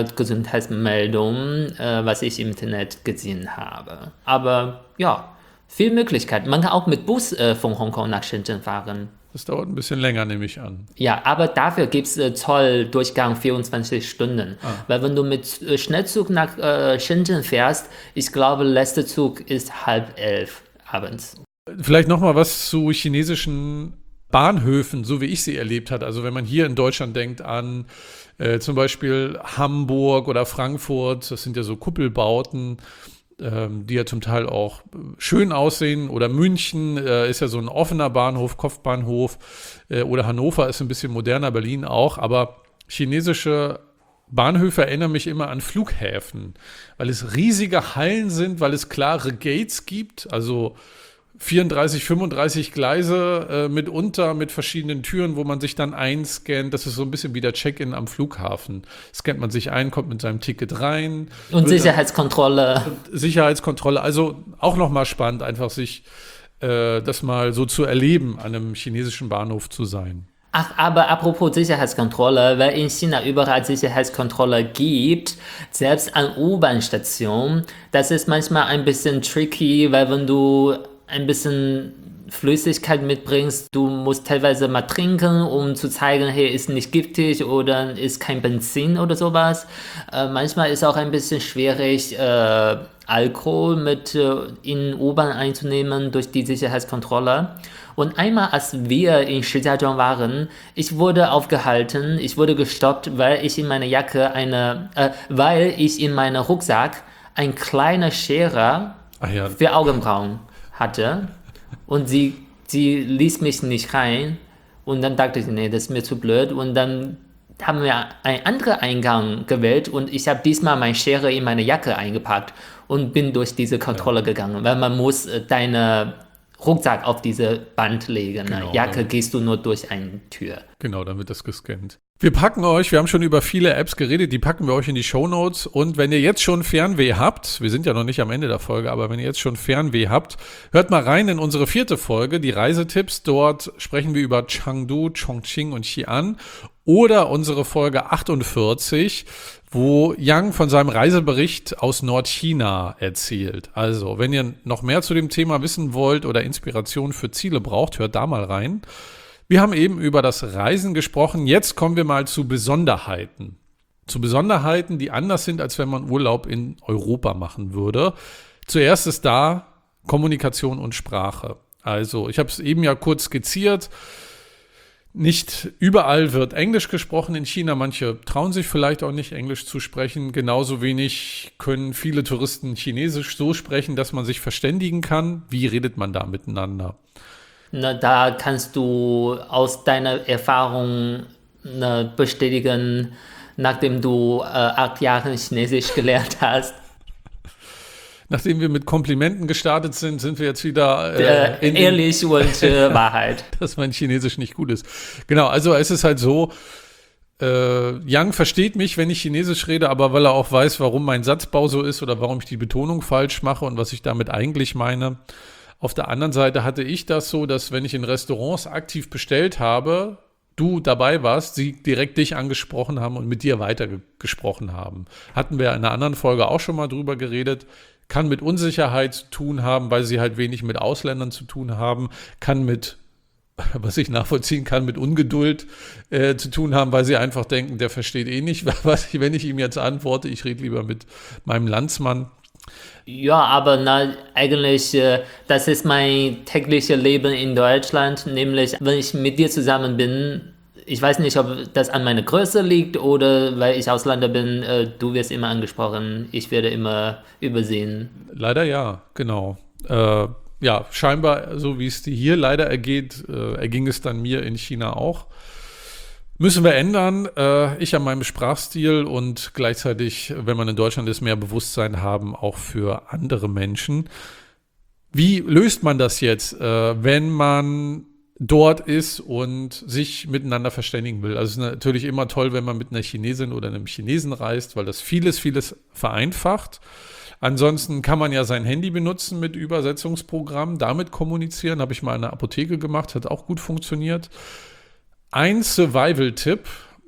Corona-Gesundheitsmeldung, äh, was ich im Internet gesehen habe. Aber ja, viel Möglichkeit. Man kann auch mit Bus äh, von Hongkong nach Shenzhen fahren. Das dauert ein bisschen länger, nehme ich an. Ja, aber dafür gibt es äh, Zolldurchgang vierundzwanzig Stunden. Ah. Weil wenn du mit äh, Schnellzug nach äh, Shenzhen fährst, ich glaube, letzter Zug ist halb elf abends. Vielleicht nochmal was zu chinesischen Bahnhöfen, so wie ich sie erlebt habe. Also wenn man hier in Deutschland denkt an äh, zum Beispiel Hamburg oder Frankfurt, das sind ja so Kuppelbauten, ähm, die ja zum Teil auch schön aussehen. Oder München äh, ist ja so ein offener Bahnhof, Kopfbahnhof. Äh, oder Hannover ist ein bisschen moderner, Berlin auch. Aber chinesische Bahnhöfe erinnern mich immer an Flughäfen, weil es riesige Hallen sind, weil es klare Gates gibt, also vierunddreißig, fünfunddreißig Gleise äh, mitunter mit verschiedenen Türen, wo man sich dann einscannt. Das ist so ein bisschen wie der Check-in am Flughafen. Scannt man sich ein, kommt mit seinem Ticket rein. Und Sicherheitskontrolle. Und Sicherheitskontrolle. Also auch nochmal spannend, einfach sich äh, das mal so zu erleben, an einem chinesischen Bahnhof zu sein. Ach, aber apropos Sicherheitskontrolle, weil in China überall Sicherheitskontrolle gibt, selbst an U-Bahn-Stationen, das ist manchmal ein bisschen tricky, weil wenn du ein bisschen Flüssigkeit mitbringst, du musst teilweise mal trinken, um zu zeigen, hey, ist nicht giftig oder ist kein Benzin oder sowas. Äh, manchmal ist auch ein bisschen schwierig, äh, Alkohol mit äh, in U-Bahn einzunehmen durch die Sicherheitskontrolle. Und einmal, als wir in Shijiazhuang waren, ich wurde aufgehalten, ich wurde gestoppt, weil ich in meiner Jacke eine, äh, weil ich in meinem Rucksack ein kleiner Schere Ach ja. für Augenbrauen hatte und sie, sie ließ mich nicht rein und dann dachte ich, nee, das ist mir zu blöd und dann haben wir einen anderen Eingang gewählt und ich habe diesmal meine Schere in meine Jacke eingepackt und bin durch diese Kontrolle ja. gegangen, weil man muss deine Rucksack auf diese Band legen. Genau, Jacke dann gehst du nur durch eine Tür. Genau, dann wird das gescannt. Wir packen euch, wir haben schon über viele Apps geredet, die packen wir euch in die Shownotes. Und wenn ihr jetzt schon Fernweh habt, wir sind ja noch nicht am Ende der Folge, aber wenn ihr jetzt schon Fernweh habt, hört mal rein in unsere vierte Folge, die Reisetipps. Dort sprechen wir über Chengdu, Chongqing und Xi'an. Oder unsere Folge achtundvierzig, wo Yang von seinem Reisebericht aus Nordchina erzählt. Also, wenn ihr noch mehr zu dem Thema wissen wollt oder Inspiration für Ziele braucht, hört da mal rein. Wir haben eben über das Reisen gesprochen. Jetzt kommen wir mal zu Besonderheiten. Zu Besonderheiten, die anders sind, als wenn man Urlaub in Europa machen würde. Zuerst ist da Kommunikation und Sprache. Also, ich habe es eben ja kurz skizziert. Nicht überall wird Englisch gesprochen in China. Manche trauen sich vielleicht auch nicht, Englisch zu sprechen. Genauso wenig können viele Touristen Chinesisch so sprechen, dass man sich verständigen kann. Wie redet man da miteinander? Na, da kannst du aus deiner Erfahrung ne, bestätigen, nachdem du äh, acht Jahre Chinesisch gelernt hast. Nachdem wir mit Komplimenten gestartet sind, sind wir jetzt wieder äh, in ehrlich und äh, Wahrheit. Dass mein Chinesisch nicht gut ist. Genau, also es ist halt so, äh, Yang versteht mich, wenn ich Chinesisch rede, aber weil er auch weiß, warum mein Satzbau so ist oder warum ich die Betonung falsch mache und was ich damit eigentlich meine. Auf der anderen Seite hatte ich das so, dass wenn ich in Restaurants aktiv bestellt habe, du dabei warst, sie direkt dich angesprochen haben und mit dir weitergesprochen haben. Hatten wir in einer anderen Folge auch schon mal drüber geredet. Kann mit Unsicherheit zu tun haben, weil sie halt wenig mit Ausländern zu tun haben. Kann mit, was ich nachvollziehen kann, mit Ungeduld äh, zu tun haben, weil sie einfach denken, der versteht eh nicht, was ich, wenn ich ihm jetzt antworte. Ich rede lieber mit meinem Landsmann. Ja, aber na, eigentlich, äh, das ist mein tägliches Leben in Deutschland, nämlich wenn ich mit dir zusammen bin, ich weiß nicht, ob das an meiner Größe liegt oder weil ich Ausländer bin, äh, du wirst immer angesprochen, ich werde immer übersehen. Leider ja, genau. Äh, ja, scheinbar, so wie es dir hier leider ergeht, äh, erging es dann mir in China auch. Müssen wir ändern. Äh, ich an meinem Sprachstil und gleichzeitig, wenn man in Deutschland ist, mehr Bewusstsein haben, auch für andere Menschen. Wie löst man das jetzt, äh, wenn man dort ist und sich miteinander verständigen will? Also es ist natürlich immer toll, wenn man mit einer Chinesin oder einem Chinesen reist, weil das vieles, vieles vereinfacht. Ansonsten kann man ja sein Handy benutzen mit Übersetzungsprogramm, damit kommunizieren. Habe ich mal in der Apotheke gemacht, hat auch gut funktioniert. Ein Survival-Tipp,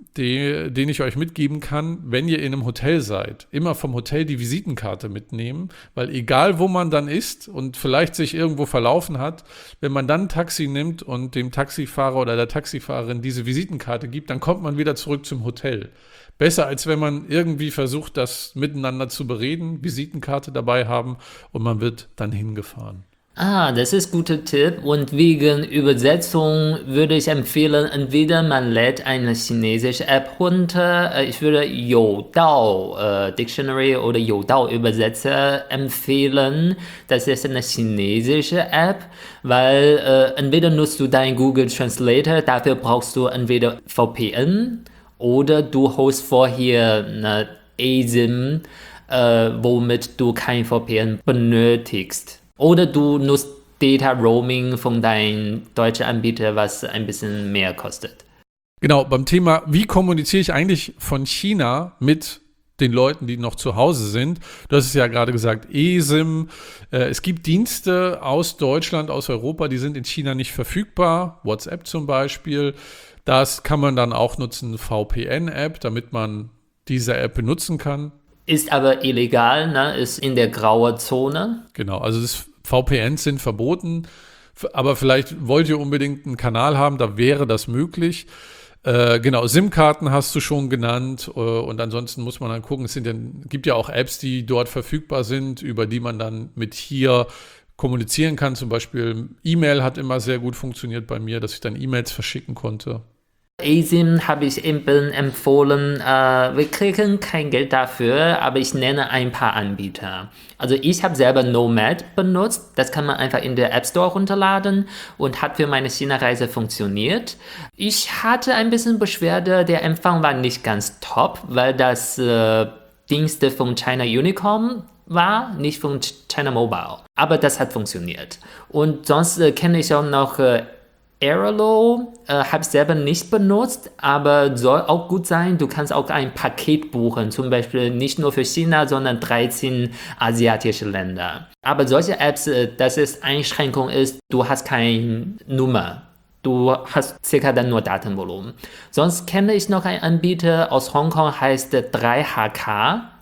den, den ich euch mitgeben kann, wenn ihr in einem Hotel seid, immer vom Hotel die Visitenkarte mitnehmen, weil egal wo man dann ist und vielleicht sich irgendwo verlaufen hat, wenn man dann ein Taxi nimmt und dem Taxifahrer oder der Taxifahrerin diese Visitenkarte gibt, dann kommt man wieder zurück zum Hotel. Besser, als wenn man irgendwie versucht, das miteinander zu bereden, Visitenkarte dabei haben und man wird dann hingefahren. Ah, das ist ein guter Tipp. Und wegen Übersetzung würde ich empfehlen, entweder man lädt eine chinesische App runter. Äh, Ich würde Youdao äh, Dictionary oder Youdao Übersetzer empfehlen. Das ist eine chinesische App, weil äh, entweder nutzt du deinen Google Translator, dafür brauchst du entweder V P N oder du holst vorher eine A S I M, äh, womit du kein V P N benötigst. Oder du nutzt Data Roaming von deinem deutschen Anbieter, was ein bisschen mehr kostet. Genau, beim Thema, wie kommuniziere ich eigentlich von China mit den Leuten, die noch zu Hause sind? Du hast es ja gerade gesagt, E S I M. Äh, es gibt Dienste aus Deutschland, aus Europa, die sind in China nicht verfügbar. WhatsApp zum Beispiel. Das kann man dann auch nutzen, V P N-App, damit man diese App benutzen kann. Ist aber illegal, ne? Ist in der grauen Zone. Genau, also das V P Ns sind verboten, aber vielleicht wollt ihr unbedingt einen Kanal haben, da wäre das möglich. Äh, genau, SIM-Karten hast du schon genannt äh, und ansonsten muss man dann gucken, es sind ja, gibt ja auch Apps, die dort verfügbar sind, über die man dann mit hier kommunizieren kann. Zum Beispiel E-Mail hat immer sehr gut funktioniert bei mir, dass ich dann E-Mails verschicken konnte. A S I M habe ich eben empfohlen, äh, wir kriegen kein Geld dafür, aber ich nenne ein paar Anbieter. Also ich habe selber Nomad benutzt, das kann man einfach in der App Store runterladen und hat für meine China-Reise funktioniert. Ich hatte ein bisschen Beschwerde, der Empfang war nicht ganz top, weil das äh, Dienste von China Unicom war, nicht von China Mobile. Aber das hat funktioniert. Und sonst äh, kenne ich auch noch äh, Airalo, äh, habe ich selber nicht benutzt, aber soll auch gut sein. Du kannst auch ein Paket buchen, zum Beispiel nicht nur für China, sondern dreizehn asiatische Länder. Aber solche Apps, äh, dass es Einschränkung ist, du hast keine Nummer. Du hast circa dann nur Datenvolumen. Sonst kenne ich noch einen Anbieter aus Hongkong, heißt drei H K.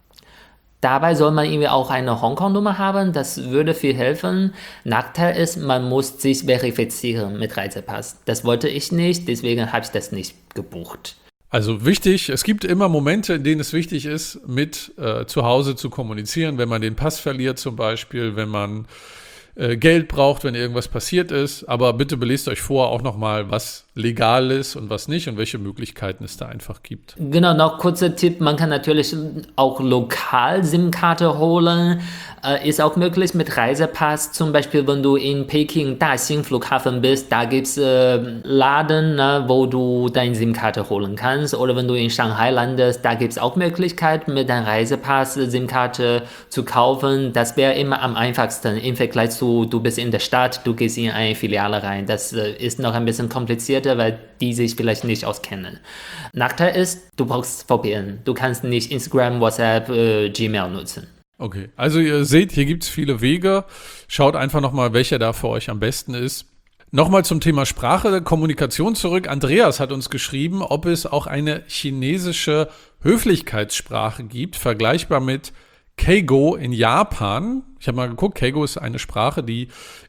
Dabei soll man irgendwie auch eine Hongkong-Nummer haben, das würde viel helfen. Nachteil ist, man muss sich verifizieren mit Reisepass. Das wollte ich nicht, deswegen habe ich das nicht gebucht. Also wichtig, es gibt immer Momente, in denen es wichtig ist, mit äh, zu Hause zu kommunizieren, wenn man den Pass verliert zum Beispiel, wenn man äh, Geld braucht, wenn irgendwas passiert ist. Aber bitte belest euch vor auch nochmal, was legal ist und was nicht und welche Möglichkeiten es da einfach gibt. Genau, noch kurzer Tipp, man kann natürlich auch lokal SIM-Karte holen, äh, ist auch möglich mit Reisepass, zum Beispiel wenn du in Peking Daxing Flughafen bist, da gibt es äh, Laden, ne, wo du deine SIM-Karte holen kannst, oder wenn du in Shanghai landest, da gibt es auch Möglichkeiten mit deinem Reisepass SIM-Karte zu kaufen, das wäre immer am einfachsten im Vergleich zu, du bist in der Stadt, du gehst in eine Filiale rein, das äh, ist noch ein bisschen komplizierter, weil die sich vielleicht nicht auskennen. Nachteil ist, du brauchst V P N. Du kannst nicht Instagram, WhatsApp, äh, Gmail nutzen. Okay, also ihr seht, hier gibt es viele Wege. Schaut einfach nochmal, welcher da für euch am besten ist. Nochmal zum Thema Sprache, Kommunikation zurück. Andreas hat uns geschrieben, ob es auch eine chinesische Höflichkeitssprache gibt, vergleichbar mit Keigo in Japan. Ich habe mal geguckt, Keigo ist eine Sprache, die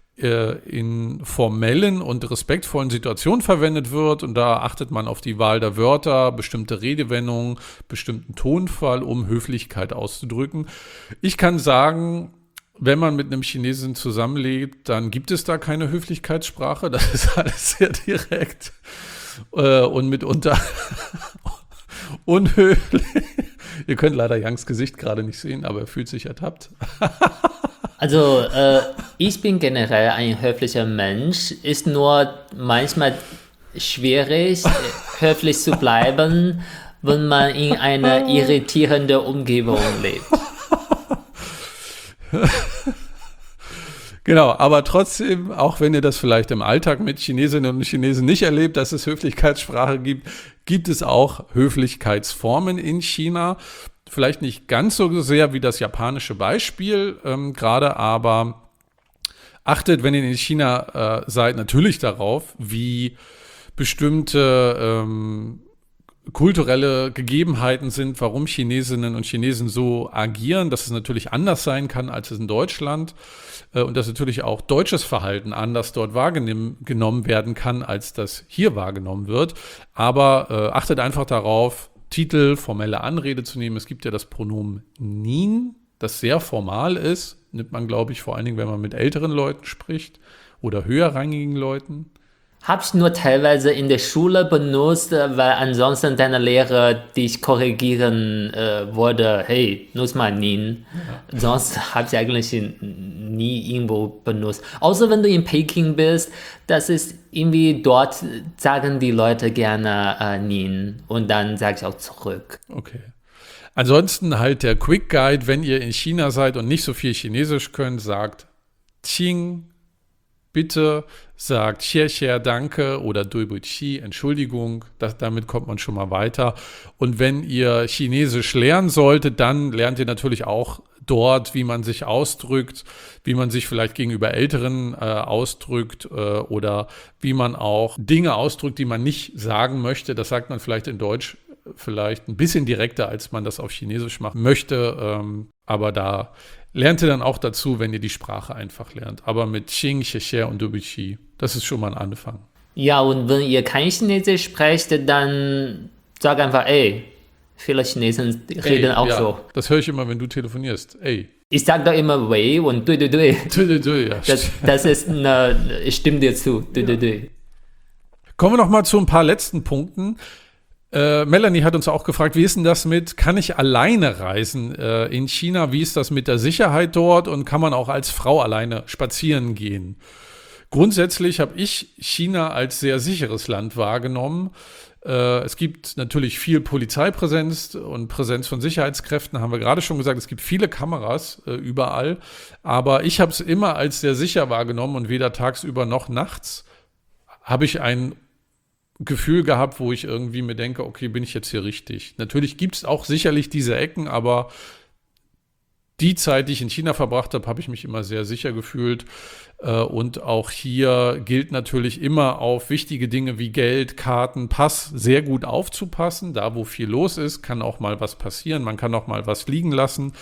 in formellen und respektvollen Situationen verwendet wird und da achtet man auf die Wahl der Wörter, bestimmte Redewendungen, bestimmten Tonfall, um Höflichkeit auszudrücken. Ich kann sagen, wenn man mit einem Chinesen zusammenlebt, dann gibt es da keine Höflichkeitssprache, das ist alles sehr direkt äh, und mitunter unhöflich. Ihr könnt leider Youngs Gesicht gerade nicht sehen, aber er fühlt sich ertappt. Also, äh, ich bin generell ein höflicher Mensch, ist nur manchmal schwierig, höflich zu bleiben, wenn man in einer irritierenden Umgebung lebt. Genau, aber trotzdem, auch wenn ihr das vielleicht im Alltag mit Chinesinnen und Chinesen nicht erlebt, dass es Höflichkeitssprache gibt, gibt es auch Höflichkeitsformen in China. Vielleicht nicht ganz so sehr wie das japanische Beispiel ähm, gerade, aber achtet, wenn ihr in China äh, seid, natürlich darauf, wie bestimmte ähm, kulturelle Gegebenheiten sind, warum Chinesinnen und Chinesen so agieren, dass es natürlich anders sein kann als es in Deutschland äh, und dass natürlich auch deutsches Verhalten anders dort wahrgenommen werden kann, als das hier wahrgenommen wird. Aber äh, achtet einfach darauf, Titel, formelle Anrede zu nehmen. Es gibt ja das Pronomen Nin, das sehr formal ist, nimmt man, glaube ich, vor allen Dingen, wenn man mit älteren Leuten spricht oder höherrangigen Leuten. Habe ich nur teilweise in der Schule benutzt, weil ansonsten deine Lehrer dich korrigieren äh, wurde, hey, nutz mal Nin. Ja. Sonst habe ich eigentlich nie irgendwo benutzt. Außer wenn du in Peking bist, das ist irgendwie, dort sagen die Leute gerne äh, Nin und dann sage ich auch zurück. Okay. Ansonsten halt der Quick Guide, wenn ihr in China seid und nicht so viel Chinesisch könnt, sagt Qing, bitte, sagt Xie Xie, danke oder Dui Bu Qi, Entschuldigung, das, damit kommt man schon mal weiter. Und wenn ihr Chinesisch lernen solltet, dann lernt ihr natürlich auch dort, wie man sich ausdrückt, wie man sich vielleicht gegenüber Älteren äh, ausdrückt äh, oder wie man auch Dinge ausdrückt, die man nicht sagen möchte. Das sagt man vielleicht in Deutsch vielleicht ein bisschen direkter, als man das auf Chinesisch machen möchte, ähm, aber da lernt ihr dann auch dazu, wenn ihr die Sprache einfach lernt. Aber mit Qing, Xie Xie und Dui Bu Qi, das ist schon mal ein Anfang. Ja, und wenn ihr kein Chinesisch sprecht, dann sag einfach, ey, viele Chinesen reden ey, auch ja, so. Das höre ich immer, wenn du telefonierst. Ey. Ich sage da immer Wei und Dui Dui Dui. Dui Dui Dui, ja. Das, das ist eine, ich stimme dir zu, Dui Dui Dui. Kommen wir noch mal zu ein paar letzten Punkten. Äh, Melanie hat uns auch gefragt, wie ist denn das mit, kann ich alleine reisen äh, in China? Wie ist das mit der Sicherheit dort und kann man auch als Frau alleine spazieren gehen? Grundsätzlich habe ich China als sehr sicheres Land wahrgenommen. Äh, es gibt natürlich viel Polizeipräsenz und Präsenz von Sicherheitskräften, haben wir gerade schon gesagt. Es gibt viele Kameras äh, überall, aber ich habe es immer als sehr sicher wahrgenommen und weder tagsüber noch nachts habe ich ein Gefühl gehabt, wo ich irgendwie mir denke, okay, bin ich jetzt hier richtig? Natürlich gibt es auch sicherlich diese Ecken, aber die Zeit, die ich in China verbracht habe, habe ich mich immer sehr sicher gefühlt. Und auch hier gilt natürlich immer auf wichtige Dinge wie Geld, Karten, Pass sehr gut aufzupassen. Da, wo viel los ist, kann auch mal was passieren. Man kann auch mal was liegen lassen.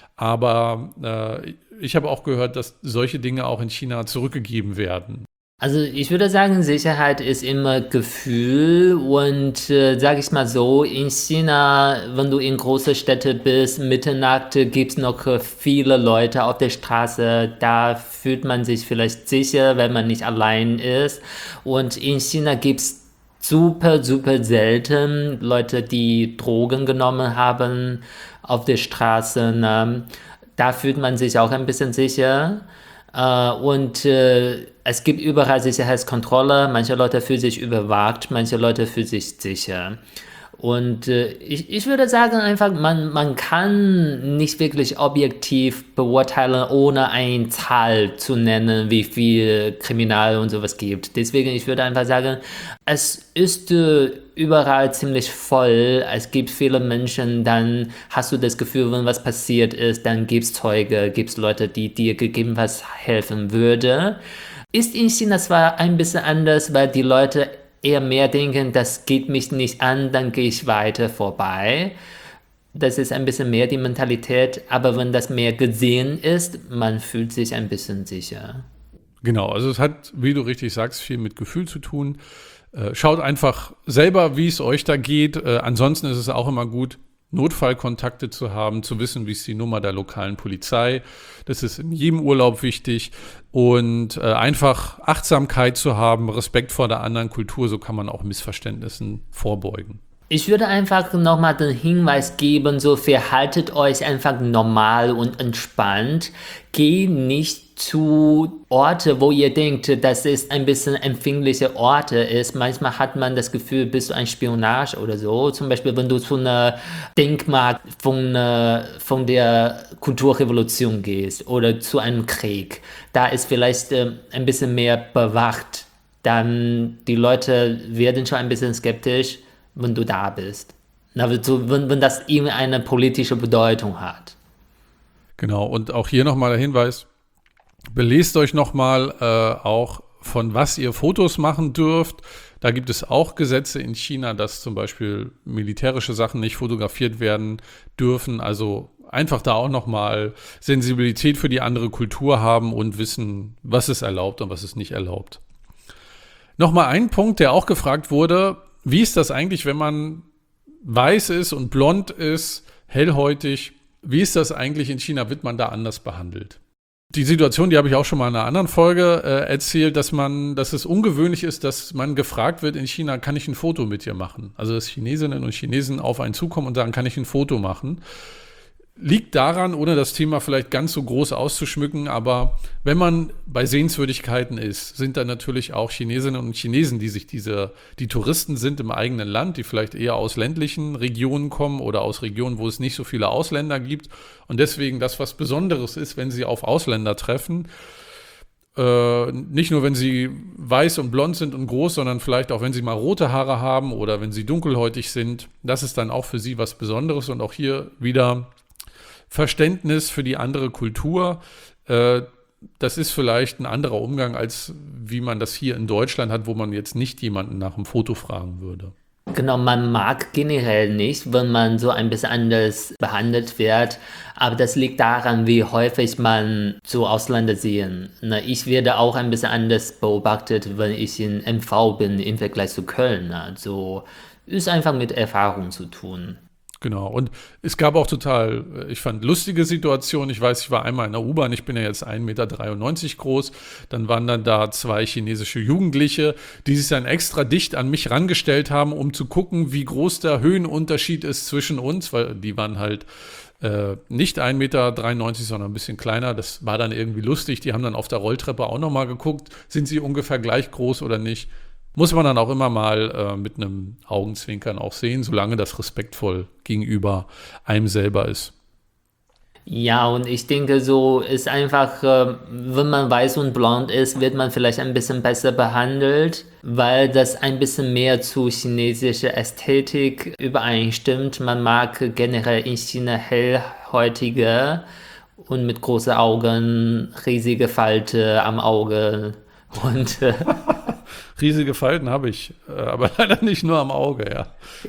Aber äh, ich habe auch gehört, dass solche Dinge auch in China zurückgegeben werden. Also ich würde sagen, Sicherheit ist immer Gefühl und äh, sage ich mal so, in China, wenn du in große Städte bist, Mitternacht gibt es noch viele Leute auf der Straße, da fühlt man sich vielleicht sicher, wenn man nicht allein ist. Und in China gibt es super, super selten Leute, die Drogen genommen haben auf der Straße. Ne? Da fühlt man sich auch ein bisschen sicher. Uh, und uh, es gibt überall Sicherheitskontrolle, manche Leute fühlen sich überwacht, manche Leute fühlen sich sicher. Und uh, ich, ich würde sagen einfach, man, man kann nicht wirklich objektiv beurteilen, ohne eine Zahl zu nennen, wie viel Kriminal und sowas gibt. Deswegen, ich würde einfach sagen, es ist uh, überall ziemlich voll, es gibt viele Menschen, dann hast du das Gefühl, wenn was passiert ist, dann gibt es Zeuge, gibt es Leute, die dir gegebenenfalls helfen würde. Ist in China zwar ein bisschen anders, weil die Leute eher mehr denken, das geht mich nicht an, dann gehe ich weiter vorbei. Das ist ein bisschen mehr die Mentalität, aber wenn das mehr gesehen ist, man fühlt sich ein bisschen sicher. Genau, also es hat, wie du richtig sagst, viel mit Gefühl zu tun. Schaut einfach selber, wie es euch da geht. Äh, ansonsten ist es auch immer gut, Notfallkontakte zu haben, zu wissen, wie ist die Nummer der lokalen Polizei. Das ist in jedem Urlaub wichtig. Und äh, einfach Achtsamkeit zu haben, Respekt vor der anderen Kultur, so kann man auch Missverständnissen vorbeugen. Ich würde einfach nochmal den Hinweis geben, so verhaltet euch einfach normal und entspannt. Geht nicht zu Orte, wo ihr denkt, dass es ein bisschen empfindliche Orte ist. Manchmal hat man das Gefühl, bist du ein Spionage oder so. Zum Beispiel, wenn du zu einer Denkmal von, von der Kulturrevolution gehst oder zu einem Krieg. Da ist vielleicht äh, ein bisschen mehr bewacht. Dann die Leute werden schon ein bisschen skeptisch, wenn du da bist. Also, wenn, wenn das irgendeine politische Bedeutung hat. Genau, und auch hier nochmal der Hinweis, belest euch nochmal äh, auch von was ihr Fotos machen dürft. Da gibt es auch Gesetze in China, dass zum Beispiel militärische Sachen nicht fotografiert werden dürfen. Also einfach da auch nochmal Sensibilität für die andere Kultur haben und wissen, was ist erlaubt und was ist nicht erlaubt. Nochmal ein Punkt, der auch gefragt wurde. Wie ist das eigentlich, wenn man weiß ist und blond ist, hellhäutig? Wie ist das eigentlich in China? Wird man da anders behandelt? Die Situation, die habe ich auch schon mal in einer anderen Folge äh, erzählt, dass man, dass es ungewöhnlich ist, dass man gefragt wird in China, kann ich ein Foto mit dir machen? Also dass Chinesinnen und Chinesen auf einen zukommen und sagen, kann ich ein Foto machen? Liegt daran, ohne das Thema vielleicht ganz so groß auszuschmücken, aber wenn man bei Sehenswürdigkeiten ist, sind da natürlich auch Chinesinnen und Chinesen, die sich diese, die Touristen sind im eigenen Land, die vielleicht eher aus ländlichen Regionen kommen oder aus Regionen, wo es nicht so viele Ausländer gibt und deswegen das was Besonderes ist, wenn sie auf Ausländer treffen. Äh, nicht nur, wenn sie weiß und blond sind und groß, sondern vielleicht auch, wenn sie mal rote Haare haben oder wenn sie dunkelhäutig sind. Das ist dann auch für sie was Besonderes und auch hier wieder Verständnis für die andere Kultur. Äh, das ist vielleicht ein anderer Umgang, als wie man das hier in Deutschland hat, wo man jetzt nicht jemanden nach einem Foto fragen würde. Genau, man mag generell nicht, wenn man so ein bisschen anders behandelt wird, aber das liegt daran, wie häufig man so Ausländer sehen. Ich werde auch ein bisschen anders beobachtet, wenn ich in M V bin im Vergleich zu Köln. Also ist einfach mit Erfahrung zu tun. Genau, und es gab auch total, ich fand, lustige Situationen. Ich weiß, ich war einmal in der U-Bahn, ich bin ja jetzt ein Meter dreiundneunzig groß, dann waren dann da zwei chinesische Jugendliche, die sich dann extra dicht an mich rangestellt haben, um zu gucken, wie groß der Höhenunterschied ist zwischen uns, weil die waren halt äh, nicht ein Meter dreiundneunzig, sondern ein bisschen kleiner. Das war dann irgendwie lustig. Die haben dann auf der Rolltreppe auch nochmal geguckt, sind sie ungefähr gleich groß oder nicht. Muss man dann auch immer mal äh, mit einem Augenzwinkern auch sehen, solange das respektvoll gegenüber einem selber ist. Ja, und ich denke, so ist einfach, äh, wenn man weiß und blond ist, wird man vielleicht ein bisschen besser behandelt, weil das ein bisschen mehr zu chinesischer Ästhetik übereinstimmt. Man mag generell in China hellhäutige und mit großen Augen, riesige Falte am Auge und äh, riesige Falten habe ich, aber leider nicht nur am Auge, ja.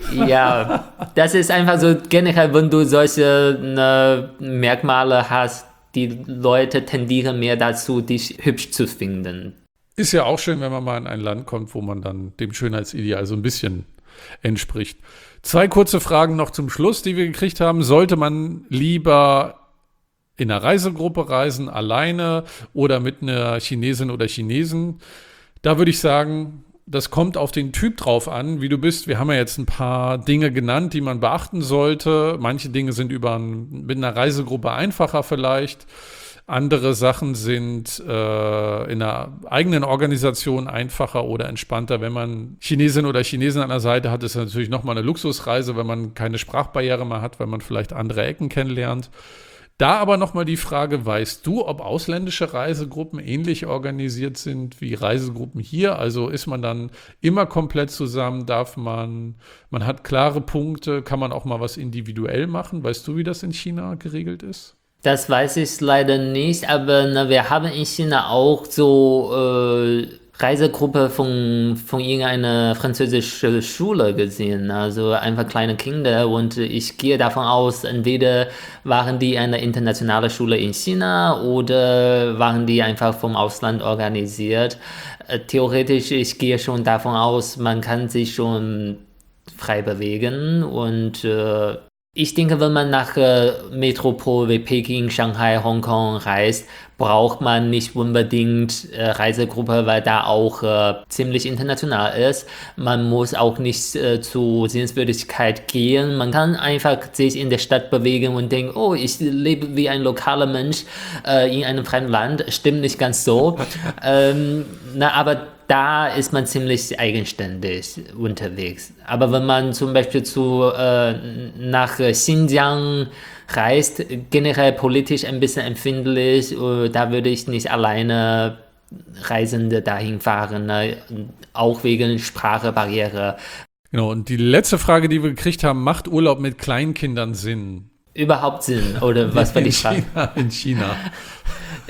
Ja, das ist einfach so generell, wenn du solche ne, Merkmale hast, die Leute tendieren mehr dazu, dich hübsch zu finden. Ist ja auch schön, wenn man mal in ein Land kommt, wo man dann dem Schönheitsideal so ein bisschen entspricht. Zwei kurze Fragen noch zum Schluss, die wir gekriegt haben. Sollte man lieber in einer Reisegruppe reisen, alleine oder mit einer Chinesin oder Chinesen? Da würde ich sagen, das kommt auf den Typ drauf an, wie du bist. Wir haben ja jetzt ein paar Dinge genannt, die man beachten sollte. Manche Dinge sind über ein, mit einer Reisegruppe einfacher vielleicht. Andere Sachen sind äh, in einer eigenen Organisation einfacher oder entspannter. Wenn man Chinesin oder Chinesen an der Seite hat, ist das natürlich nochmal eine Luxusreise, wenn man keine Sprachbarriere mehr hat, wenn man vielleicht andere Ecken kennenlernt. Da aber nochmal die Frage, weißt du, ob ausländische Reisegruppen ähnlich organisiert sind wie Reisegruppen hier? Also ist man dann immer komplett zusammen, darf man, man hat klare Punkte, kann man auch mal was individuell machen? Weißt du, wie das in China geregelt ist? Das weiß ich leider nicht, aber na, wir haben in China auch so äh, Reisegruppe von, von irgendeiner französischen Schule gesehen, also einfach kleine Kinder, und ich gehe davon aus, entweder waren die eine internationale Schule in China oder waren die einfach vom Ausland organisiert. Äh, theoretisch, ich gehe schon davon aus, man kann sich schon frei bewegen, und äh, ich denke, wenn man nach äh, Metropole wie Peking, Shanghai, Hongkong reist, braucht man nicht unbedingt äh, Reisegruppe, weil da auch äh, ziemlich international ist. Man muss auch nicht äh, zu Sehenswürdigkeit gehen. Man kann einfach sich in der Stadt bewegen und denken, oh, ich lebe wie ein lokaler Mensch äh, in einem fremden Land. Stimmt nicht ganz so. ähm, na, aber da ist man ziemlich eigenständig unterwegs. Aber wenn man zum Beispiel zu, äh, nach Xinjiang reist, generell politisch ein bisschen empfindlich, äh, da würde ich nicht alleine Reisende dahin fahren, ne? Auch wegen Sprachbarriere. Genau, und die letzte Frage, die wir gekriegt haben, macht Urlaub mit Kleinkindern Sinn? Überhaupt Sinn, oder was war die Frage? China, in China.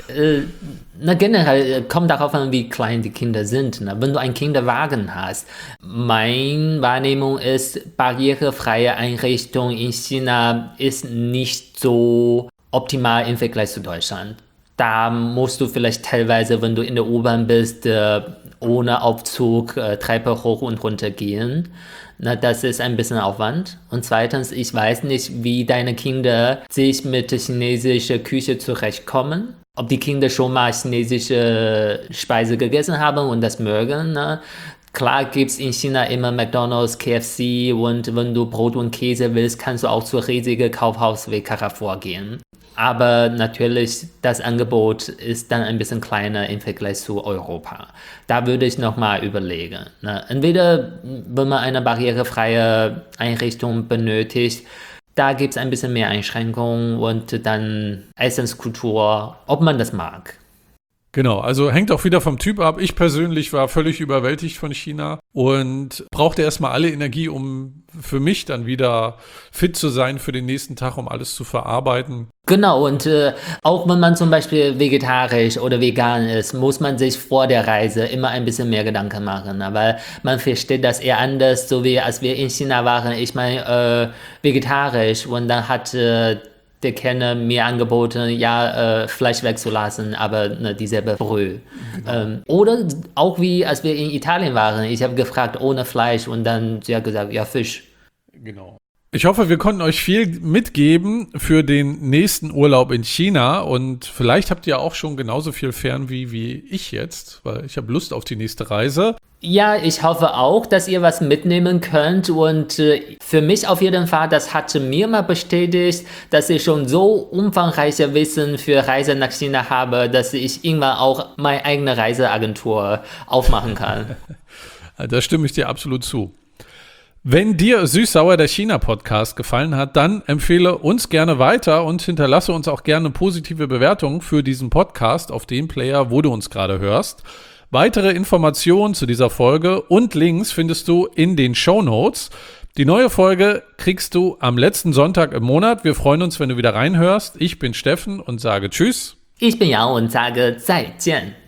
Äh, na generell kommt darauf an, wie klein die Kinder sind. Ne? Wenn du einen Kinderwagen hast, meine Wahrnehmung ist, barrierefreie Einrichtung in China ist nicht so optimal im Vergleich zu Deutschland. Da musst du vielleicht teilweise, wenn du in der U-Bahn bist, äh, ohne Aufzug äh, Treppe hoch und runter gehen. Na, das ist ein bisschen Aufwand. Und zweitens, ich weiß nicht, wie deine Kinder sich mit der chinesischen Küche zurechtkommen. Ob die Kinder schon mal chinesische Speise gegessen haben und das mögen. Ne? Klar gibt es in China immer McDonald's, K F C und wenn du Brot und Käse willst, kannst du auch zur riesigen Kaufhaus wie Carrefour gehen. Aber natürlich, das Angebot ist dann ein bisschen kleiner im Vergleich zu Europa. Da würde ich nochmal überlegen. Ne? Entweder, wenn man eine barrierefreie Einrichtung benötigt, da gibt es ein bisschen mehr Einschränkungen und dann Essenskultur, ob man das mag. Genau, also hängt auch wieder vom Typ ab. Ich persönlich war völlig überwältigt von China und brauchte erstmal alle Energie, um für mich dann wieder fit zu sein für den nächsten Tag, um alles zu verarbeiten. Genau, und äh, auch wenn man zum Beispiel vegetarisch oder vegan ist, muss man sich vor der Reise immer ein bisschen mehr Gedanken machen, ne? Weil man versteht das eher anders, so wie als wir in China waren, ich meine äh, vegetarisch und dann hat äh, der Kenner mir angeboten, ja, äh, Fleisch wegzulassen, aber ne, dieselbe Brühe. Genau. Ähm, oder auch wie, als wir in Italien waren, ich habe gefragt, ohne Fleisch und dann sie hat gesagt, ja, Fisch. Genau. Ich hoffe, wir konnten euch viel mitgeben für den nächsten Urlaub in China und vielleicht habt ihr auch schon genauso viel Fernweh wie ich jetzt, weil ich habe Lust auf die nächste Reise. Ja, ich hoffe auch, dass ihr was mitnehmen könnt und äh, für mich auf jeden Fall, das hatte mir mal bestätigt, dass ich schon so umfangreiche Wissen für Reisen nach China habe, dass ich irgendwann auch meine eigene Reiseagentur aufmachen kann. Da stimme ich dir absolut zu. Wenn dir Süß-Sauer der China-Podcast gefallen hat, dann empfehle uns gerne weiter und hinterlasse uns auch gerne positive Bewertungen für diesen Podcast auf dem Player, wo du uns gerade hörst. Weitere Informationen zu dieser Folge und Links findest du in den Shownotes. Die neue Folge kriegst du am letzten Sonntag im Monat. Wir freuen uns, wenn du wieder reinhörst. Ich bin Steffen und sage Tschüss. Ich bin Jan und sage 再见.